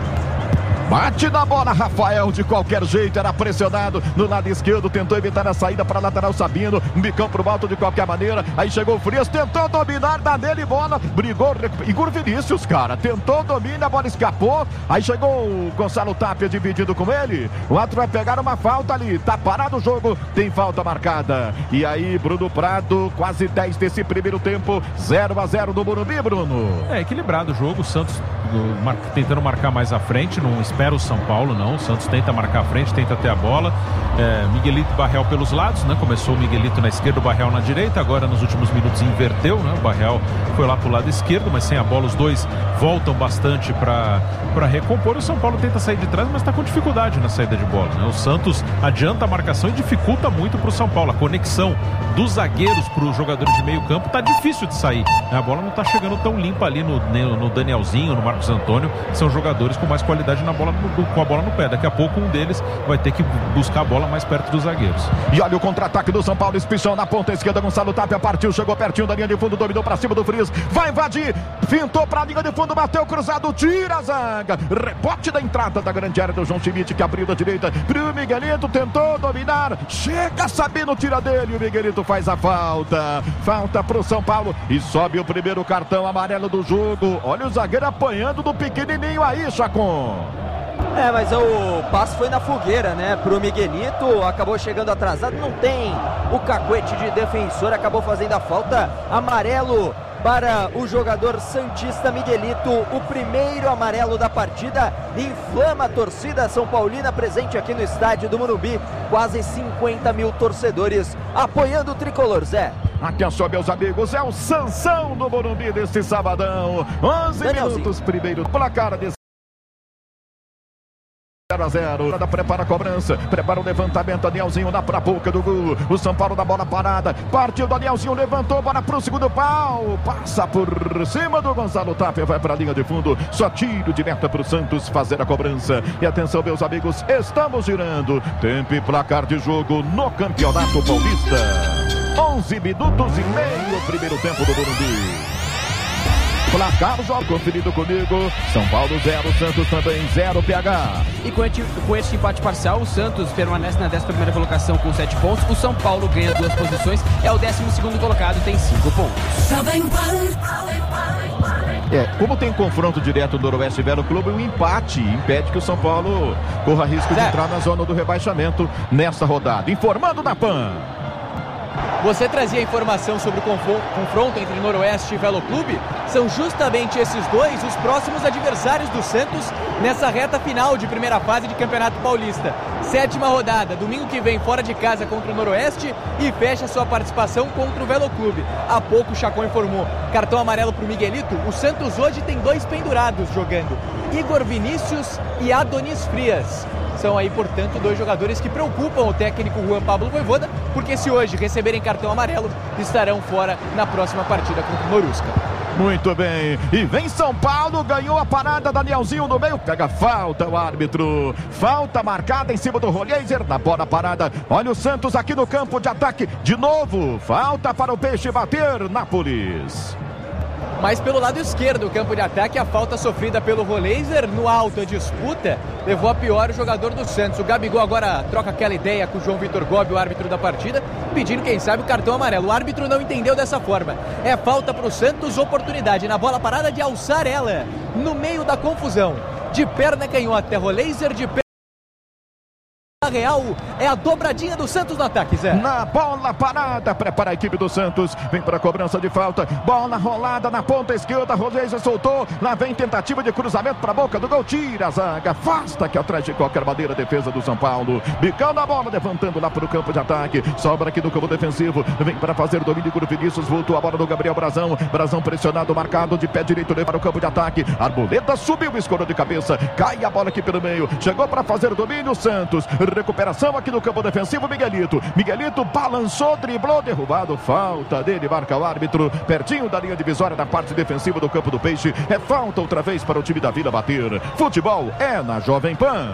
Bate na bola, Rafael, de qualquer jeito, era pressionado no lado esquerdo, tentou evitar a saída para lateral Sabino, bicão pro alto de qualquer maneira, aí chegou o Frias, tentou dominar, dá nele bola, brigou, Igor Vinícius, cara, tentou domínio, a bola escapou, aí chegou o Gonçalo Tapia dividido com ele, o outro vai pegar uma falta ali, tá parado o jogo, tem falta marcada, e aí Bruno Prado, quase dez desse primeiro tempo, zero a zero no Morumbi, Bruno. É equilibrado o jogo, o Santos mar... tentando marcar mais à frente, não espera o São Paulo, não. O Santos tenta marcar a frente, tenta ter a bola. É, Miguelito e Barreal pelos lados, né? Começou o Miguelito na esquerda, o Barreal na direita. Agora, nos últimos minutos, inverteu, né? O Barreal foi lá pro lado esquerdo, mas sem a bola, os dois voltam bastante para para recompor. O São Paulo tenta sair de trás, mas está com dificuldade na saída de bola, né? O Santos adianta a marcação e dificulta muito pro São Paulo. A conexão dos zagueiros pro jogadores de meio campo tá difícil de sair. A bola não tá chegando tão limpa ali no, no Danielzinho, no Marcos Antônio. São jogadores com mais qualidade na bola, no, com a bola no pé. Daqui a pouco um deles vai ter que buscar a bola mais perto dos zagueiros. E olha o contra-ataque do São Paulo, espichão na ponta esquerda, Gonçalo Tapia partiu, chegou pertinho da linha de fundo, dominou pra cima do Frias, vai invadir, fintou pra linha de fundo, bateu cruzado, tira a zaga, rebote da entrada da grande área do João Schmidt, que abriu da direita pro Miguelito, tentou dominar, chega Sabino, tira dele, o Miguelito faz a falta, falta pro São Paulo e sobe o primeiro cartão amarelo do jogo. Olha o zagueiro apanhando do pequenininho aí, Chacon. É, mas o passe foi na fogueira, né? Pro Miguelito, acabou chegando atrasado, não tem o cacuete de defensor, acabou fazendo a falta. Amarelo para o jogador santista Miguelito, o primeiro amarelo da partida, inflama a torcida São Paulina presente aqui no estádio do Morumbi, quase cinquenta mil torcedores apoiando o tricolor, Zé. Atenção, meus amigos, é o Sansão do Morumbi deste sabadão, onze minutos, primeiro placar desse zero a zero, prepara a cobrança, prepara o levantamento, Danielzinho na pra boca do gol, o São Paulo da bola parada, partiu, Danielzinho levantou, bola pro segundo pau, passa por cima do Gonçalo Tapia, vai pra linha de fundo, só tiro de meta pro Santos fazer a cobrança, e atenção, meus amigos, estamos girando, tempo e placar de jogo no Campeonato Paulista, onze minutos e meio, primeiro tempo do Morumbi. Placar, jogo conferido comigo, São Paulo zero, Santos também zero, P H. E com este, com este empate parcial, o Santos permanece na décima primeira colocação com sete pontos, o São Paulo ganha duas posições, é o décimo segundo colocado, tem cinco pontos. É, como tem confronto direto do Noroeste e Velo Clube, um empate impede que o São Paulo corra risco de entrar na zona do rebaixamento nesta rodada. Informando da Pan. Você trazia informação sobre o confronto entre Noroeste e Velo Clube? São justamente esses dois os próximos adversários do Santos nessa reta final de primeira fase de Campeonato Paulista. Sétima rodada, domingo que vem fora de casa contra o Noroeste e fecha sua participação contra o Velo Clube. Há pouco o Chacon informou, cartão amarelo para o Miguelito, o Santos hoje tem dois pendurados jogando, Igor Vinícius e Adonis Frias. São aí, portanto, dois jogadores que preocupam o técnico Juan Pablo Voivoda, porque se hoje receberem cartão amarelo, estarão fora na próxima partida contra o Norusca. Muito bem, e vem São Paulo, ganhou a parada, Danielzinho no meio, pega falta o árbitro, falta marcada em cima do Rolheiser, na bola parada, olha o Santos aqui no campo de ataque, de novo, falta para o Peixe bater, Nápoles. Mas pelo lado esquerdo do campo de ataque, a falta sofrida pelo Rolheiser no alto, a disputa levou a pior o jogador do Santos. O Gabigol agora troca aquela ideia com o João Vitor Gobi, o árbitro da partida, pedindo, quem sabe, o cartão amarelo. O árbitro não entendeu dessa forma. É falta para o Santos, oportunidade na bola parada de alçar ela no meio da confusão. De perna canhota, Rolheiser de perna. Real é a dobradinha do Santos no ataque, Zé. Na bola parada, prepara a equipe do Santos, vem para a cobrança de falta, bola rolada na ponta esquerda, Rolheiser soltou, lá vem tentativa de cruzamento para a boca do gol, tira a zaga, afasta aqui atrás de qualquer bandeira, defesa do São Paulo, bicando a bola, levantando lá para o campo de ataque, sobra aqui no campo defensivo, vem para fazer o domínio do Vinícius, voltou a bola do Gabriel Brazão, Brazão pressionado, marcado de pé direito, leva para o campo de ataque, Arboleda subiu, escorou de cabeça, cai a bola aqui pelo meio, chegou para fazer o domínio, Santos, recuperação aqui no campo defensivo, Miguelito, Miguelito balançou, driblou, derrubado, falta dele, marca o árbitro, pertinho da linha divisória da parte defensiva do campo do Peixe, é falta outra vez para o time da Vila bater, futebol é na Jovem Pan.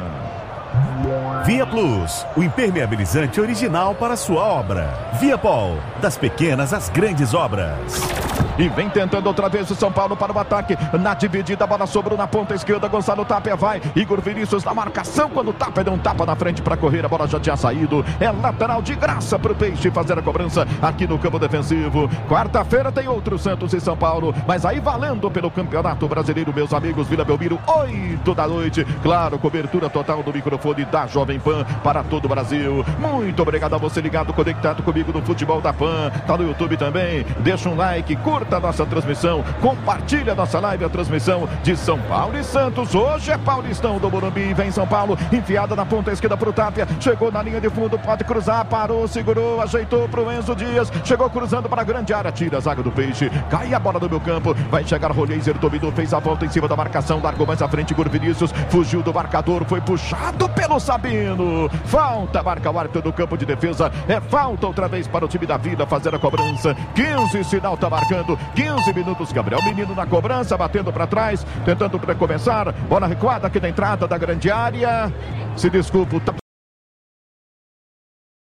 Via Plus, o impermeabilizante original para sua obra. Via Pol, das pequenas às grandes obras. E vem tentando outra vez o São Paulo para o ataque. Na dividida, a bola sobrou na ponta esquerda. Gonçalo Tapia vai. Igor Vinícius na marcação. Quando o Tapia deu um tapa na frente para correr, a bola já tinha saído. É lateral de graça para o Peixe fazer a cobrança aqui no campo defensivo. Quarta-feira tem outro Santos e São Paulo. Mas aí valendo pelo Campeonato Brasileiro, meus amigos. Vila Belmiro, oito da noite. Claro, cobertura total do microfone da Jovem Pan para todo o Brasil. Muito obrigado a você ligado, conectado comigo no Futebol da Pan. Tá no YouTube também. Deixa um like, curta a nossa transmissão, compartilha a nossa live, a transmissão de São Paulo e Santos. Hoje é Paulistão do Morumbi, vem São Paulo, enfiada na ponta esquerda pro Tapia, chegou na linha de fundo, pode cruzar, parou, segurou, ajeitou pro Enzo Dias, chegou cruzando para a grande área, tira a zaga do Peixe, cai a bola do meu campo, vai chegar Rolheiser, dominou, fez a volta em cima da marcação, largou mais à frente, Igor Vinícius, fugiu do marcador, foi puxado pelo Sabino, falta, marca o árbitro do campo de defesa, é falta outra vez para o time da Vila fazer a cobrança, quinze, sinal tá marcando, quinze minutos, Gabriel Menino na cobrança, batendo para trás, tentando recomeçar, bola recuada aqui na entrada da grande área, se desculpa, tá...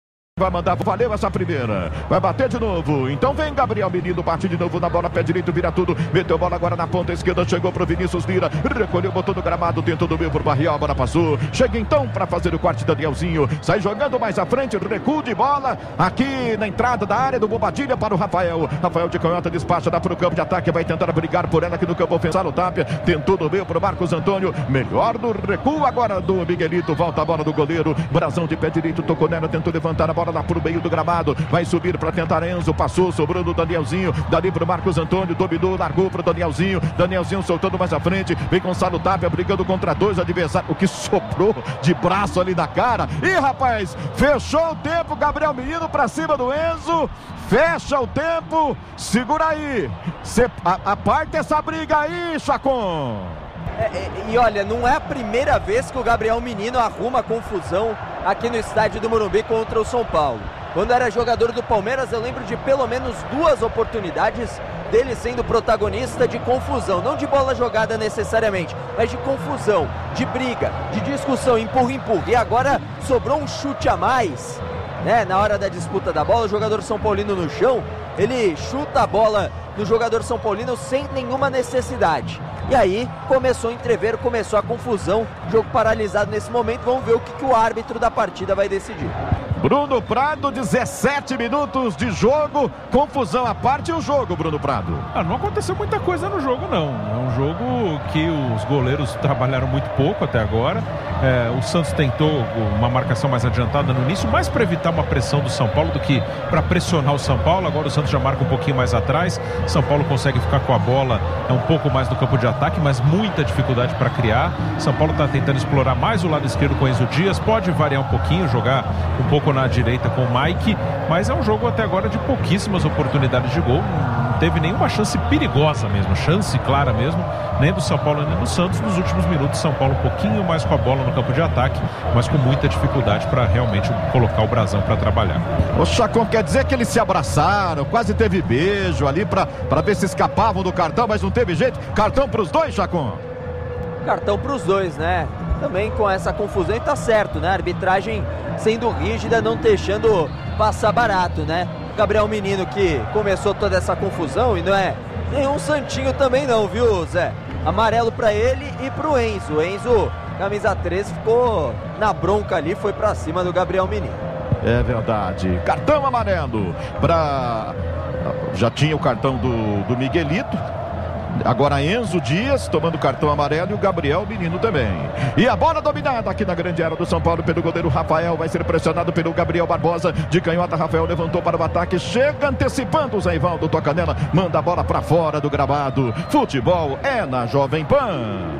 vai mandar, valeu essa primeira. Vai bater de novo. Então vem Gabriel Menino, bate de novo na bola, pé direito, vira tudo. Meteu bola agora na ponta esquerda, chegou pro Vinícius Lira. Recolheu, botou no gramado, tentou do meio pro Barrial, a bola passou. Chega então para fazer o corte Danielzinho. Sai jogando mais à frente, recuo de bola. Aqui na entrada da área do Bobadilha para o Rafael. Rafael de canhota despacha, dá pro campo de ataque, vai tentar brigar por ela aqui no campo ofensivo. O Tapia tentou do meio pro Marcos Antônio. Melhor do recuo agora do Miguelito. Volta a bola do goleiro. Brazão de pé direito, tocou nela, tentou levantar a bola lá pro meio do gramado. Vai subir para tentar Enzo. Passou, sobrou do Danielzinho. Dali pro Marcos Antônio. Dominou, largou pro Danielzinho. Danielzinho soltando mais à frente. Vem com o Salo Tapia brigando contra dois adversários. O que sobrou de braço ali na cara. Ih, rapaz, fechou o tempo. Gabriel Menino pra cima do Enzo. Fecha o tempo. Segura aí. Cê, a, aparta essa briga aí, Chacon. É, é, e olha, não é a primeira vez que o Gabriel Menino arruma confusão aqui no estádio do Morumbi contra o São Paulo. Quando era jogador do Palmeiras, eu lembro de pelo menos duas oportunidades dele sendo protagonista de confusão. Não de bola jogada necessariamente, mas de confusão, de briga, de discussão, empurra, empurra. E agora sobrou um chute a mais, né? Na hora da disputa da bola, o jogador São Paulino no chão, ele chuta a bola no jogador São Paulino sem nenhuma necessidade. E aí começou a entrever, começou a confusão, jogo paralisado nesse momento. Vamos ver o que, que o árbitro da partida vai decidir. Bruno Prado, dezessete minutos de jogo, confusão à parte e o jogo, Bruno Prado. Ah, não aconteceu muita coisa no jogo, não. É um jogo que os goleiros trabalharam muito pouco até agora. É, o Santos tentou uma marcação mais adiantada no início, mais para evitar uma pressão do São Paulo do que para pressionar o São Paulo. Agora o Santos já marca um pouquinho mais atrás. São Paulo consegue ficar com a bola é um pouco mais no campo de ataque, mas muita dificuldade para criar. São Paulo está tentando explorar mais o lado esquerdo com Enzo Dias. Pode variar um pouquinho, jogar um pouco na direita com o Mike, mas é um jogo até agora de pouquíssimas oportunidades de gol. Não teve nenhuma chance perigosa mesmo, chance clara mesmo, nem do São Paulo nem do Santos. Nos últimos minutos, São Paulo um pouquinho mais com a bola no campo de ataque, mas com muita dificuldade para realmente colocar o brasão para trabalhar. O Chacon, quer dizer que eles se abraçaram, quase teve beijo ali para ver se escapavam do cartão, mas não teve jeito. Cartão para os dois, Chacon? Cartão para os dois, né? Também com essa confusão, e tá certo, né? A arbitragem sendo rígida, não deixando passar barato, né? Gabriel Menino que começou toda essa confusão, e não é nenhum santinho também não, viu, Zé? Amarelo para ele e pro Enzo. Enzo, camisa treze, ficou na bronca ali, foi para cima do Gabriel Menino. É verdade. Cartão amarelo para... Já tinha o cartão do, do Miguelito. Agora Enzo Dias tomando cartão amarelo e o Gabriel Menino também. E a bola dominada aqui na grande área do São Paulo pelo goleiro Rafael. Vai ser pressionado pelo Gabriel Barbosa. De canhota, Rafael levantou para o ataque. Chega antecipando o Zé Ivaldo. Toca nela, manda a bola para fora do gramado. Futebol é na Jovem Pan.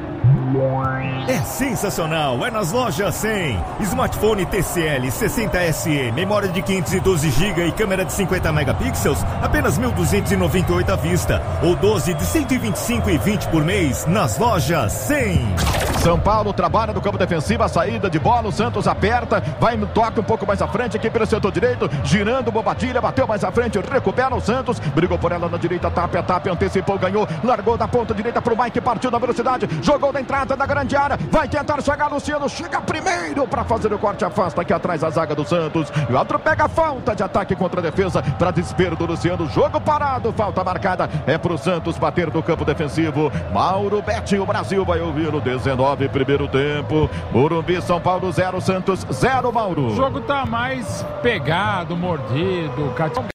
É sensacional, é nas lojas cem. Smartphone T C L sessenta S E, memória de quinhentos e doze gigabytes e câmera de cinquenta megapixels, apenas mil duzentos e noventa e oito à vista, ou doze de cento e vinte e cinco e vinte por mês nas lojas cem. São Paulo trabalha no campo defensivo, a saída de bola, o Santos aperta, vai no toque um pouco mais à frente aqui pelo setor direito, girando o Bobadilha, bateu mais à frente, recupera o Santos, brigou por ela na direita, Tapia, Tapia, antecipou, ganhou, largou da ponta direita pro Mike, partiu na velocidade, jogou da entrada da grande área, vai tentar chegar Luciano, chega primeiro para fazer o corte, afasta aqui atrás a zaga do Santos, e o outro pega a falta de ataque contra a defesa, para desespero do Luciano, jogo parado, falta marcada, é pro Santos bater no campo defensivo. Mauro Betti, o Brasil vai ouvir o dezenove, primeiro tempo, Morumbi, São Paulo zero, Santos zero, Mauro. O jogo tá mais pegado, mordido, cativado,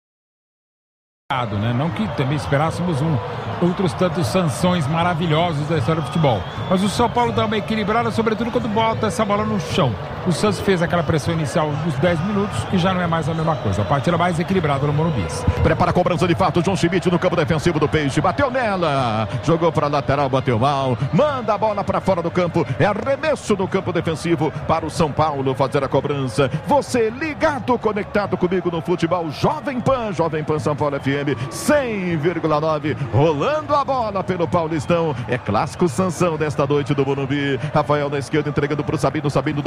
né? Não que também esperássemos um outros tantos sanções maravilhosos da história do futebol, mas o São Paulo dá uma equilibrada, sobretudo quando bota essa bola no chão. O Santos fez aquela pressão inicial dos dez minutos e já não é mais a mesma coisa. A partida mais equilibrada no Morumbi. Prepara a cobrança de fato, João Schmidt no campo defensivo do Peixe, bateu nela, jogou para lateral, bateu mal, manda a bola para fora do campo, é arremesso no campo defensivo para o São Paulo fazer a cobrança. Você ligado, conectado comigo no futebol Jovem Pan, Jovem Pan São Paulo F M cem vírgula nove, rolando a bola pelo Paulistão, é clássico sanção desta noite do Morumbi. Rafael na esquerda entregando para o Sabino, Sabino dominou,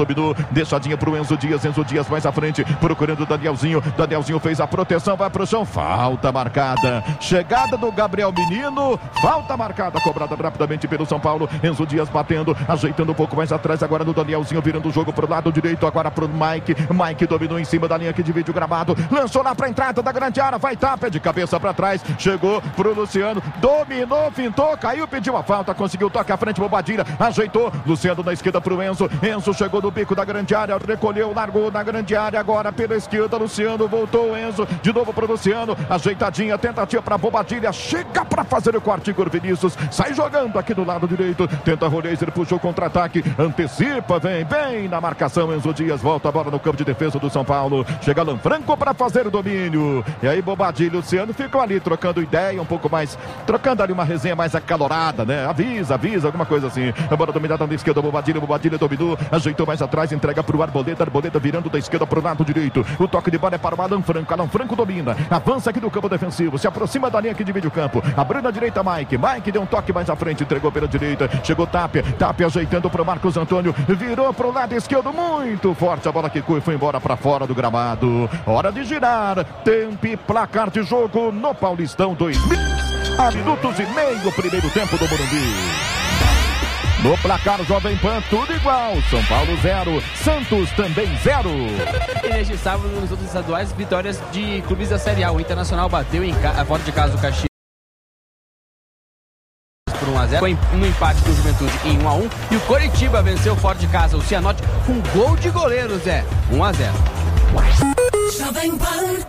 deixadinha pro Enzo Dias, Enzo Dias mais à frente, procurando o Danielzinho, Danielzinho fez a proteção, vai pro chão, falta marcada, chegada do Gabriel Menino, falta marcada, cobrada rapidamente pelo São Paulo, Enzo Dias batendo, ajeitando um pouco mais atrás, agora no Danielzinho, virando o jogo pro lado direito, agora pro Mike, Mike dominou em cima da linha que divide o gramado, lançou lá pra entrada da grande área, vai tapa de cabeça pra trás, chegou pro Luciano, dominou, fintou, caiu, pediu a falta, conseguiu toque à frente, Bobadilha, ajeitou, Luciano na esquerda pro Enzo, Enzo chegou no bico da grande área, recolheu, largou na grande área, agora pela esquerda, Luciano, voltou, Enzo, de novo pro Luciano, ajeitadinha, tentativa pra Bobadilha, chega pra fazer o corte, Igor Vinícius, sai jogando aqui do lado direito, tenta Rolezer, puxou contra-ataque, antecipa, vem, vem na marcação, Enzo Dias, volta a bola no campo de defesa do São Paulo, chega Lanfranco pra fazer o domínio, e aí Bobadilha e Luciano ficam ali trocando ideia, um pouco mais, trocando ali uma resenha mais acalorada, né, avisa, avisa, alguma coisa assim, a bola dominada na esquerda, Bobadilha, Bobadilha dominou, ajeitou mais atrás, entrega pro Arboleda, Arboleda virando da esquerda pro lado direito, o toque de bola é para o Alan Franco, Alan Franco domina, avança aqui do campo defensivo, se aproxima da linha que divide o campo, abriu na direita Mike, Mike deu um toque mais à frente, entregou pela direita, chegou Tapia, Tapia ajeitando pro Marcos Antônio, virou pro lado esquerdo, muito forte, a bola que foi embora para fora do gramado, hora de girar, tempo e placar de jogo no Paulistão dois mil, a minutos e meio, primeiro tempo do Morumbi. No placar Jovem Pan, tudo igual. São Paulo zero, Santos também zero. E neste sábado, nos outros estaduais, vitórias de clubes da Série A. O Internacional bateu em ca... fora de casa o Caxias por um a zero. Foi um empate do Juventude em um a um. E o Coritiba venceu fora de casa o Cianorte com gol de goleiro, Zé. um a zero. Jovem Pan.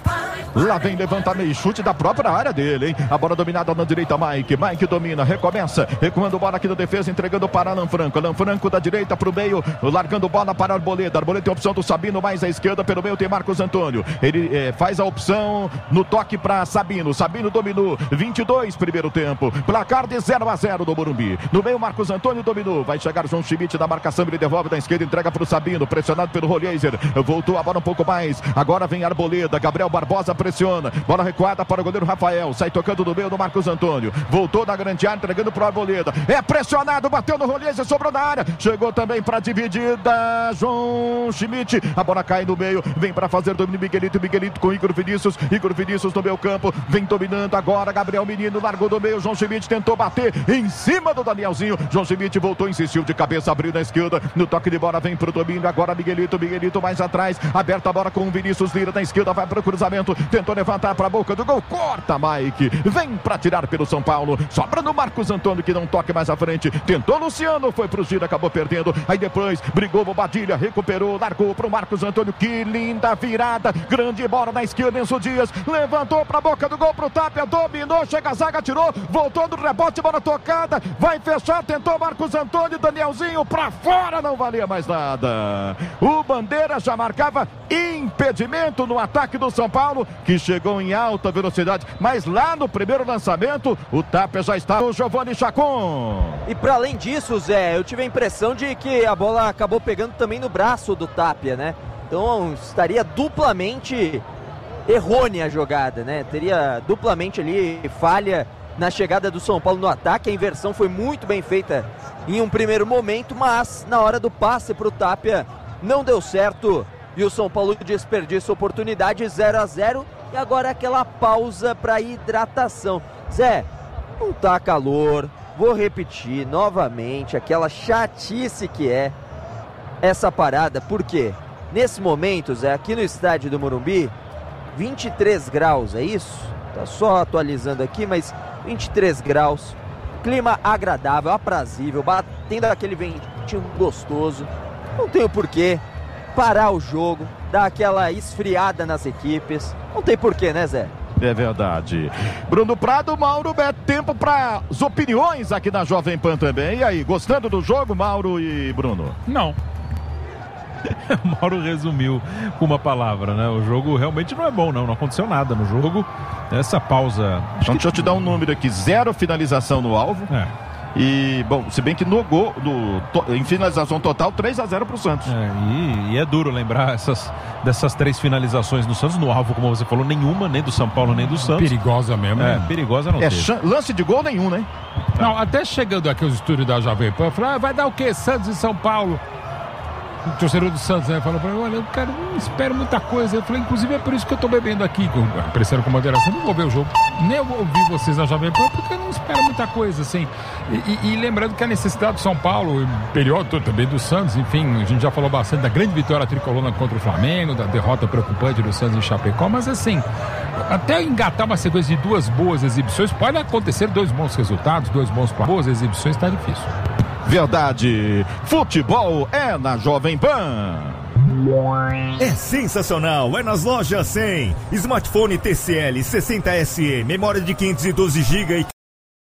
Lá vem levantamento e chute da própria área dele, hein? A bola dominada na direita, Mike. Mike domina, recomeça, recuando bola aqui na defesa, entregando para Alan Franco. Alan Franco da direita para o meio, largando bola para Arboleda. Arboleda tem a opção do Sabino, mais à esquerda, pelo meio tem Marcos Antônio. Ele eh, faz a opção no toque para Sabino. Sabino dominou, vinte e dois, primeiro tempo. Placar de zero a zero do Morumbi. No meio, Marcos Antônio dominou. Vai chegar João Schmidt na marcação, ele devolve da esquerda, entrega para o Sabino, pressionado pelo Rolezer. Voltou a bola um pouco mais. Agora vem Arboleda, Gabriel Barbosa pressiona, bola recuada para o goleiro Rafael, sai tocando no meio do Marcos Antônio, voltou na grande área, entregando para o Arboleda, é pressionado, bateu no Rolezer, sobrou na área, chegou também para dividida, João Schmidt, a bola cai no meio, vem para fazer domínio Miguelito, Miguelito com Igor Vinícius, Igor Vinícius no meio campo, vem dominando agora, Gabriel Menino, largou do meio, João Schmidt tentou bater em cima do Danielzinho, João Schmidt voltou, insistiu de cabeça, abriu na esquerda, no toque de bola vem para o domínio, agora Miguelito, Miguelito mais atrás, aberta a bola com o Vinícius Lira na esquerda, vai para o cruzamento, tentou levantar para a boca do gol, corta Mike, vem para tirar pelo São Paulo, sobra no Marcos Antônio que não toque mais à frente, tentou Luciano, foi pro giro, acabou perdendo, aí depois brigou Bobadilha, recuperou, largou pro Marcos Antônio, que linda virada, grande bola na esquerda, Enzo Dias, levantou para a boca do gol pro Tapia, dominou, chega a zaga, tirou, voltou do rebote, bola tocada, vai fechar, tentou Marcos Antônio, Danielzinho para fora, não valia mais nada, o Bandeira já marcava impedimento no ataque do São Paulo, que chegou em alta velocidade, mas lá no primeiro lançamento, o Tapia já está o Giovanni Chacon. E para além disso, Zé, eu tive a impressão de que a bola acabou pegando também no braço do Tapia, né? Então estaria duplamente errônea a jogada, né? Teria duplamente ali falha na chegada do São Paulo no ataque. A inversão foi muito bem feita em um primeiro momento, mas na hora do passe para o Tapia não deu certo. E o São Paulo desperdiça oportunidade, zero a zero. E agora aquela pausa para hidratação. Zé, não tá calor. Vou repetir novamente aquela chatice que é essa parada. Por quê? Nesse momento, Zé, aqui no estádio do Morumbi, vinte e três graus, é isso? Tá só atualizando aqui, mas vinte e três graus. Clima agradável, aprazível, batendo aquele ventinho gostoso. Não tem o porquê parar o jogo, dar aquela esfriada nas equipes. Não tem porquê, né, Zé? É verdade. Bruno Prado, Mauro Beto, tempo para as opiniões aqui na Jovem Pan também. E aí, gostando do jogo, Mauro e Bruno? Não. Mauro resumiu com uma palavra, né? O jogo realmente não é bom, não. Não aconteceu nada no jogo. Essa pausa... Então deixa eu te dar um número aqui. Zero finalização no alvo. É. E, bom, se bem que no gol, no, to, em finalização total, três a zero pro Santos. É, e, e é duro lembrar essas, dessas três finalizações no Santos, no alvo, como você falou, nenhuma, nem do São Paulo, nem do Santos. Perigosa mesmo, é, né? perigosa não é, teve. Lance de gol nenhum, né? Não, até chegando aqui aos estúdios da Jovem Pan, eu falei, ah, vai dar o quê? Santos e São Paulo. o torcedor do Santos, né, falou pra mim, olha, eu cara, não espero muita coisa. Eu falei, inclusive é por isso que eu tô bebendo aqui, apreciando com moderação, não vou ver o jogo, nem eu vou ouvir vocês na Jovem Pan, porque eu não espero muita coisa, assim. E, e, e lembrando que a necessidade do São Paulo, período também do Santos, enfim, a gente já falou bastante da grande vitória tricolor contra o Flamengo, da derrota preocupante do Santos em Chapecó, mas assim, até engatar uma sequência de duas boas exibições, pode acontecer dois bons resultados, dois bons boas exibições, tá difícil. Verdade, futebol é na Jovem Pan. É sensacional, é nas lojas cem. Smartphone T C L sessenta S E, memória de quinhentos e doze gigabytes e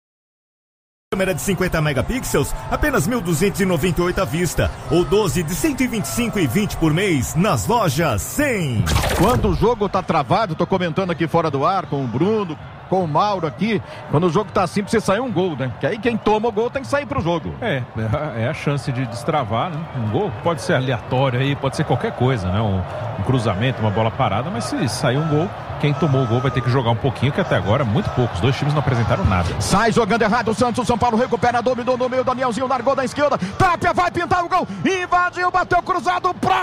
câmera de cinquenta megapixels, apenas mil duzentos e noventa e oito à vista, ou doze de cento e vinte e cinco e vinte por mês, nas lojas cem. Quando o jogo tá travado, tô comentando aqui fora do ar com o Bruno, com o Mauro aqui, quando o jogo tá assim, precisa sair um gol, né? Que aí quem toma o gol tem que sair pro jogo. É, é a chance de destravar, né? Um gol pode ser aleatório aí, pode ser qualquer coisa, né? Um, um cruzamento, uma bola parada, mas se sair um gol, quem tomou o gol vai ter que jogar um pouquinho, que até agora, muito pouco. Os dois times não apresentaram nada. Sai jogando errado o Santos, o São Paulo recupera, dominou no meio, Danielzinho largou da esquerda, Tapia vai pintar o gol, invadiu, bateu cruzado pra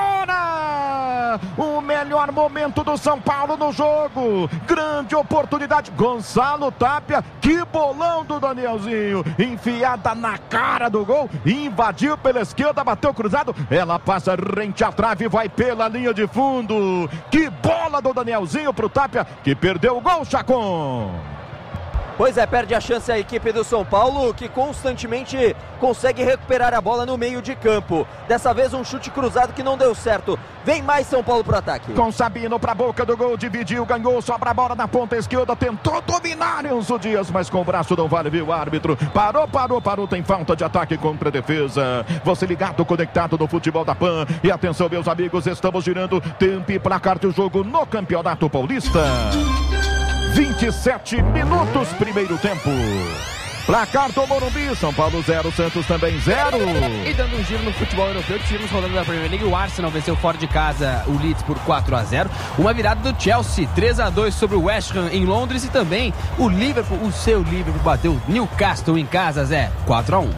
fora! O melhor momento do São Paulo no jogo, grande oportunidade, Gonçalo Tapia, que bolão do Danielzinho, enfiada na cara do gol, invadiu pela esquerda, bateu cruzado, ela passa rente à trave, vai pela linha de fundo, que bola do Danielzinho pro Tapia, que perdeu o gol, Chacon. Pois é, perde a chance a equipe do São Paulo, que constantemente consegue recuperar a bola no meio de campo. Dessa vez um chute cruzado que não deu certo. Vem mais São Paulo pro ataque. Com Sabino pra boca do gol, dividiu, ganhou, sobra a bola na ponta esquerda, tentou dominar Enzo Dias, mas com o braço não vale, viu o árbitro. Parou, parou, parou, tem falta de ataque contra a defesa. Você ligado, conectado no futebol da Pan. E atenção, meus amigos, estamos girando tempo e placar do jogo no Campeonato Paulista. vinte e sete minutos, primeiro tempo. Placar do Morumbi, São Paulo zero, Santos também zero. E dando um giro no futebol europeu, times rodando da Premier League, o Arsenal venceu fora de casa o Leeds por quatro a zero. Uma virada do Chelsea, três a dois sobre o West Ham em Londres. E também o Liverpool, o seu Liverpool bateu o Newcastle em casa, Zé, quatro a um.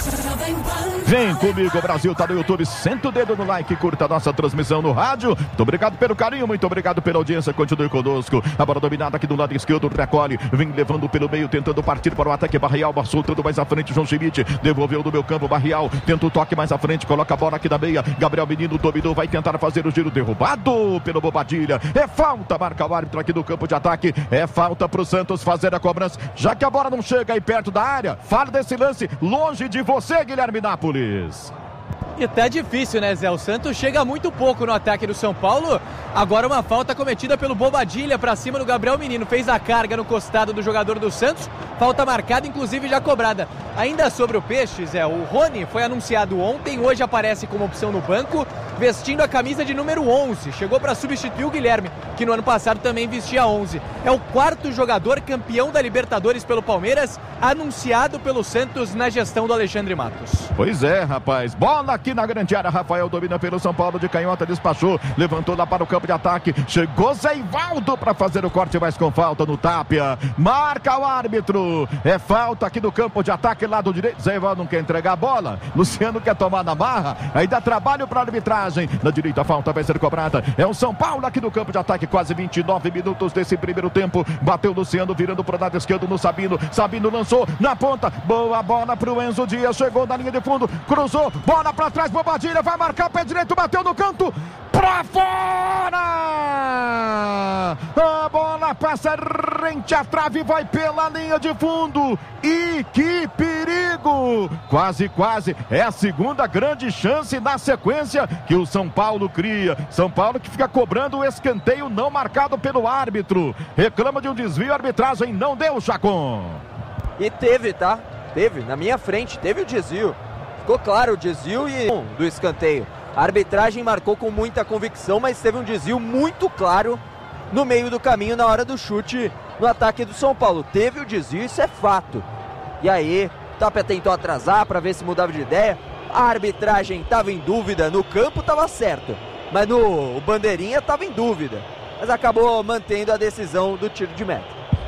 Vem comigo, Brasil, tá no YouTube, senta o dedo no like, curta a nossa transmissão no rádio. Muito obrigado pelo carinho, muito obrigado pela audiência, continue conosco. A bola dominada aqui do lado esquerdo, recolhe, vem levando pelo meio, tentando partir para o ataque, Barrial, soltando mais à frente, João Schmidt, devolveu do meu campo, Barrial, tenta o toque mais à frente, coloca a bola aqui na meia, Gabriel Menino dominou, vai tentar fazer o giro, derrubado pelo Bobadilha, é falta, marca o árbitro aqui do campo de ataque, é falta pro Santos fazer a cobrança, já que a bola não chega aí perto da área, fala desse lance, longe de você, Guilherme Nápoles. E até difícil, né, Zé? O Santos chega muito pouco no ataque do São Paulo. Agora uma falta cometida pelo Bobadilha pra cima do Gabriel Menino. Fez a carga no costado do jogador do Santos. Falta marcada, inclusive já cobrada. Ainda sobre o Peixe, Zé, o Rony foi anunciado ontem. Hoje aparece como opção no banco, vestindo a camisa de número onze. Chegou para substituir o Guilherme, que no ano passado também vestia onze. É o quarto jogador campeão da Libertadores pelo Palmeiras, anunciado pelo Santos na gestão do Alexandre Matos. Pois é, rapaz. Bola aqui na grande área. Rafael domina pelo São Paulo de canhota, despachou, levantou lá para o campo de ataque. Chegou Zé Ivaldo para fazer o corte, mas com falta no Tapia. Marca o árbitro. É falta aqui no campo de ataque, lado direito. Zé Ivaldo não quer entregar a bola. Luciano quer tomar na marra. Aí dá trabalho para a arbitragem. Na direita a falta vai ser cobrada. É o São Paulo aqui no campo de ataque. Quase vinte e nove minutos desse primeiro tempo. Bateu o Luciano virando para o lado esquerdo no Sabino. Sabino lançou na ponta. Boa bola para o Enzo Dias. Chegou na linha de fundo. Cruzou. Bola para trás. Bobadilha. Vai marcar pé direito. Bateu no canto. Pra fora! A bola passa rente à trave, vai pela linha de fundo. E que perigo! Quase, quase. É a segunda grande chance na sequência que o São Paulo cria. São Paulo que fica cobrando o escanteio não marcado pelo árbitro. Reclama de um desvio, a arbitragem não deu, Chacon. E teve, tá? Teve, na minha frente, teve o desvio. Ficou claro o desvio e do escanteio. A arbitragem marcou com muita convicção, mas teve um desvio muito claro no meio do caminho na hora do chute no ataque do São Paulo. Teve o desvio, isso é fato. E aí, o Tapia tentou atrasar para ver se mudava de ideia. A arbitragem estava em dúvida, no campo estava certo, mas no o bandeirinha estava em dúvida. Mas acabou mantendo a decisão do tiro de meta.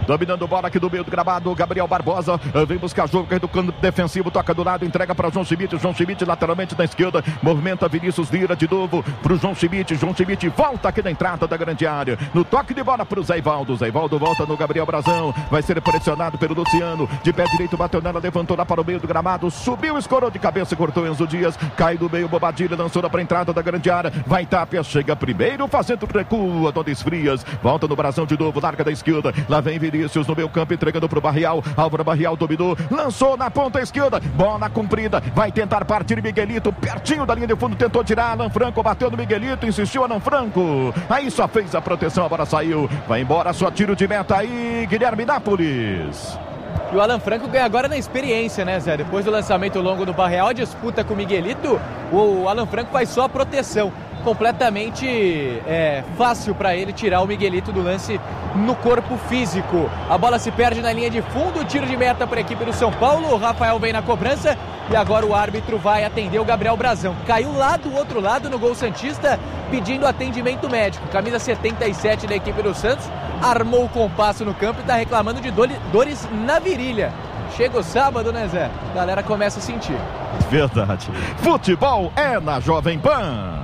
dominando bola aqui do meio do gramado, Gabriel Barbosa, vem buscar jogo do campo defensivo, toca do lado, entrega para João Schmidt, João Schmidt lateralmente da esquerda, movimenta Vinícius Lira de novo para o João Schmidt, João Schmidt volta aqui na entrada da grande área, no toque de bola para o Zé Ivaldo, Zé Ivaldo volta no Gabriel Brazão, vai ser pressionado pelo Luciano, de pé direito bateu nela, levantou lá para o meio do gramado, subiu, escorou de cabeça, cortou Enzo Dias, cai do meio, Bobadilha, lançou para a entrada da grande área, vai Tapia, chega primeiro, fazendo recuo, Adonis Frias, volta no Brazão de novo, larga da esquerda, lá vem Vinícius no meio campo, entregando para o Barrial, Álvaro Barrial dominou, lançou na ponta esquerda, bola comprida, vai tentar partir Miguelito, pertinho da linha de fundo, tentou tirar, Alan Franco bateu no Miguelito, insistiu Alan Franco, aí só fez a proteção, a bola saiu, vai embora, só tiro de meta aí, Guilherme Nápoles. E o Alan Franco ganha agora na experiência, né, Zé? Depois do lançamento longo do Barreal, a disputa com o Miguelito, o Alan Franco faz só a proteção. Completamente é, fácil para ele tirar o Miguelito do lance no corpo físico. A bola se perde na linha de fundo, tiro de meta para a equipe do São Paulo. O Rafael vem na cobrança e agora o árbitro vai atender o Gabriel Brazão. Caiu lá do outro lado no gol santista, pedindo atendimento médico. Camisa setenta e sete da equipe do Santos, armou o compasso no campo e está reclamando de dores na virilha. Chega o sábado, né, Zé? A galera começa a sentir. Verdade. Futebol é na Jovem Pan.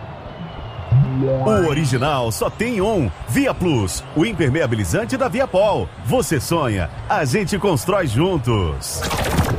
O original só tem um. Via Plus, o impermeabilizante da Viapol. Você sonha, a gente constrói juntos.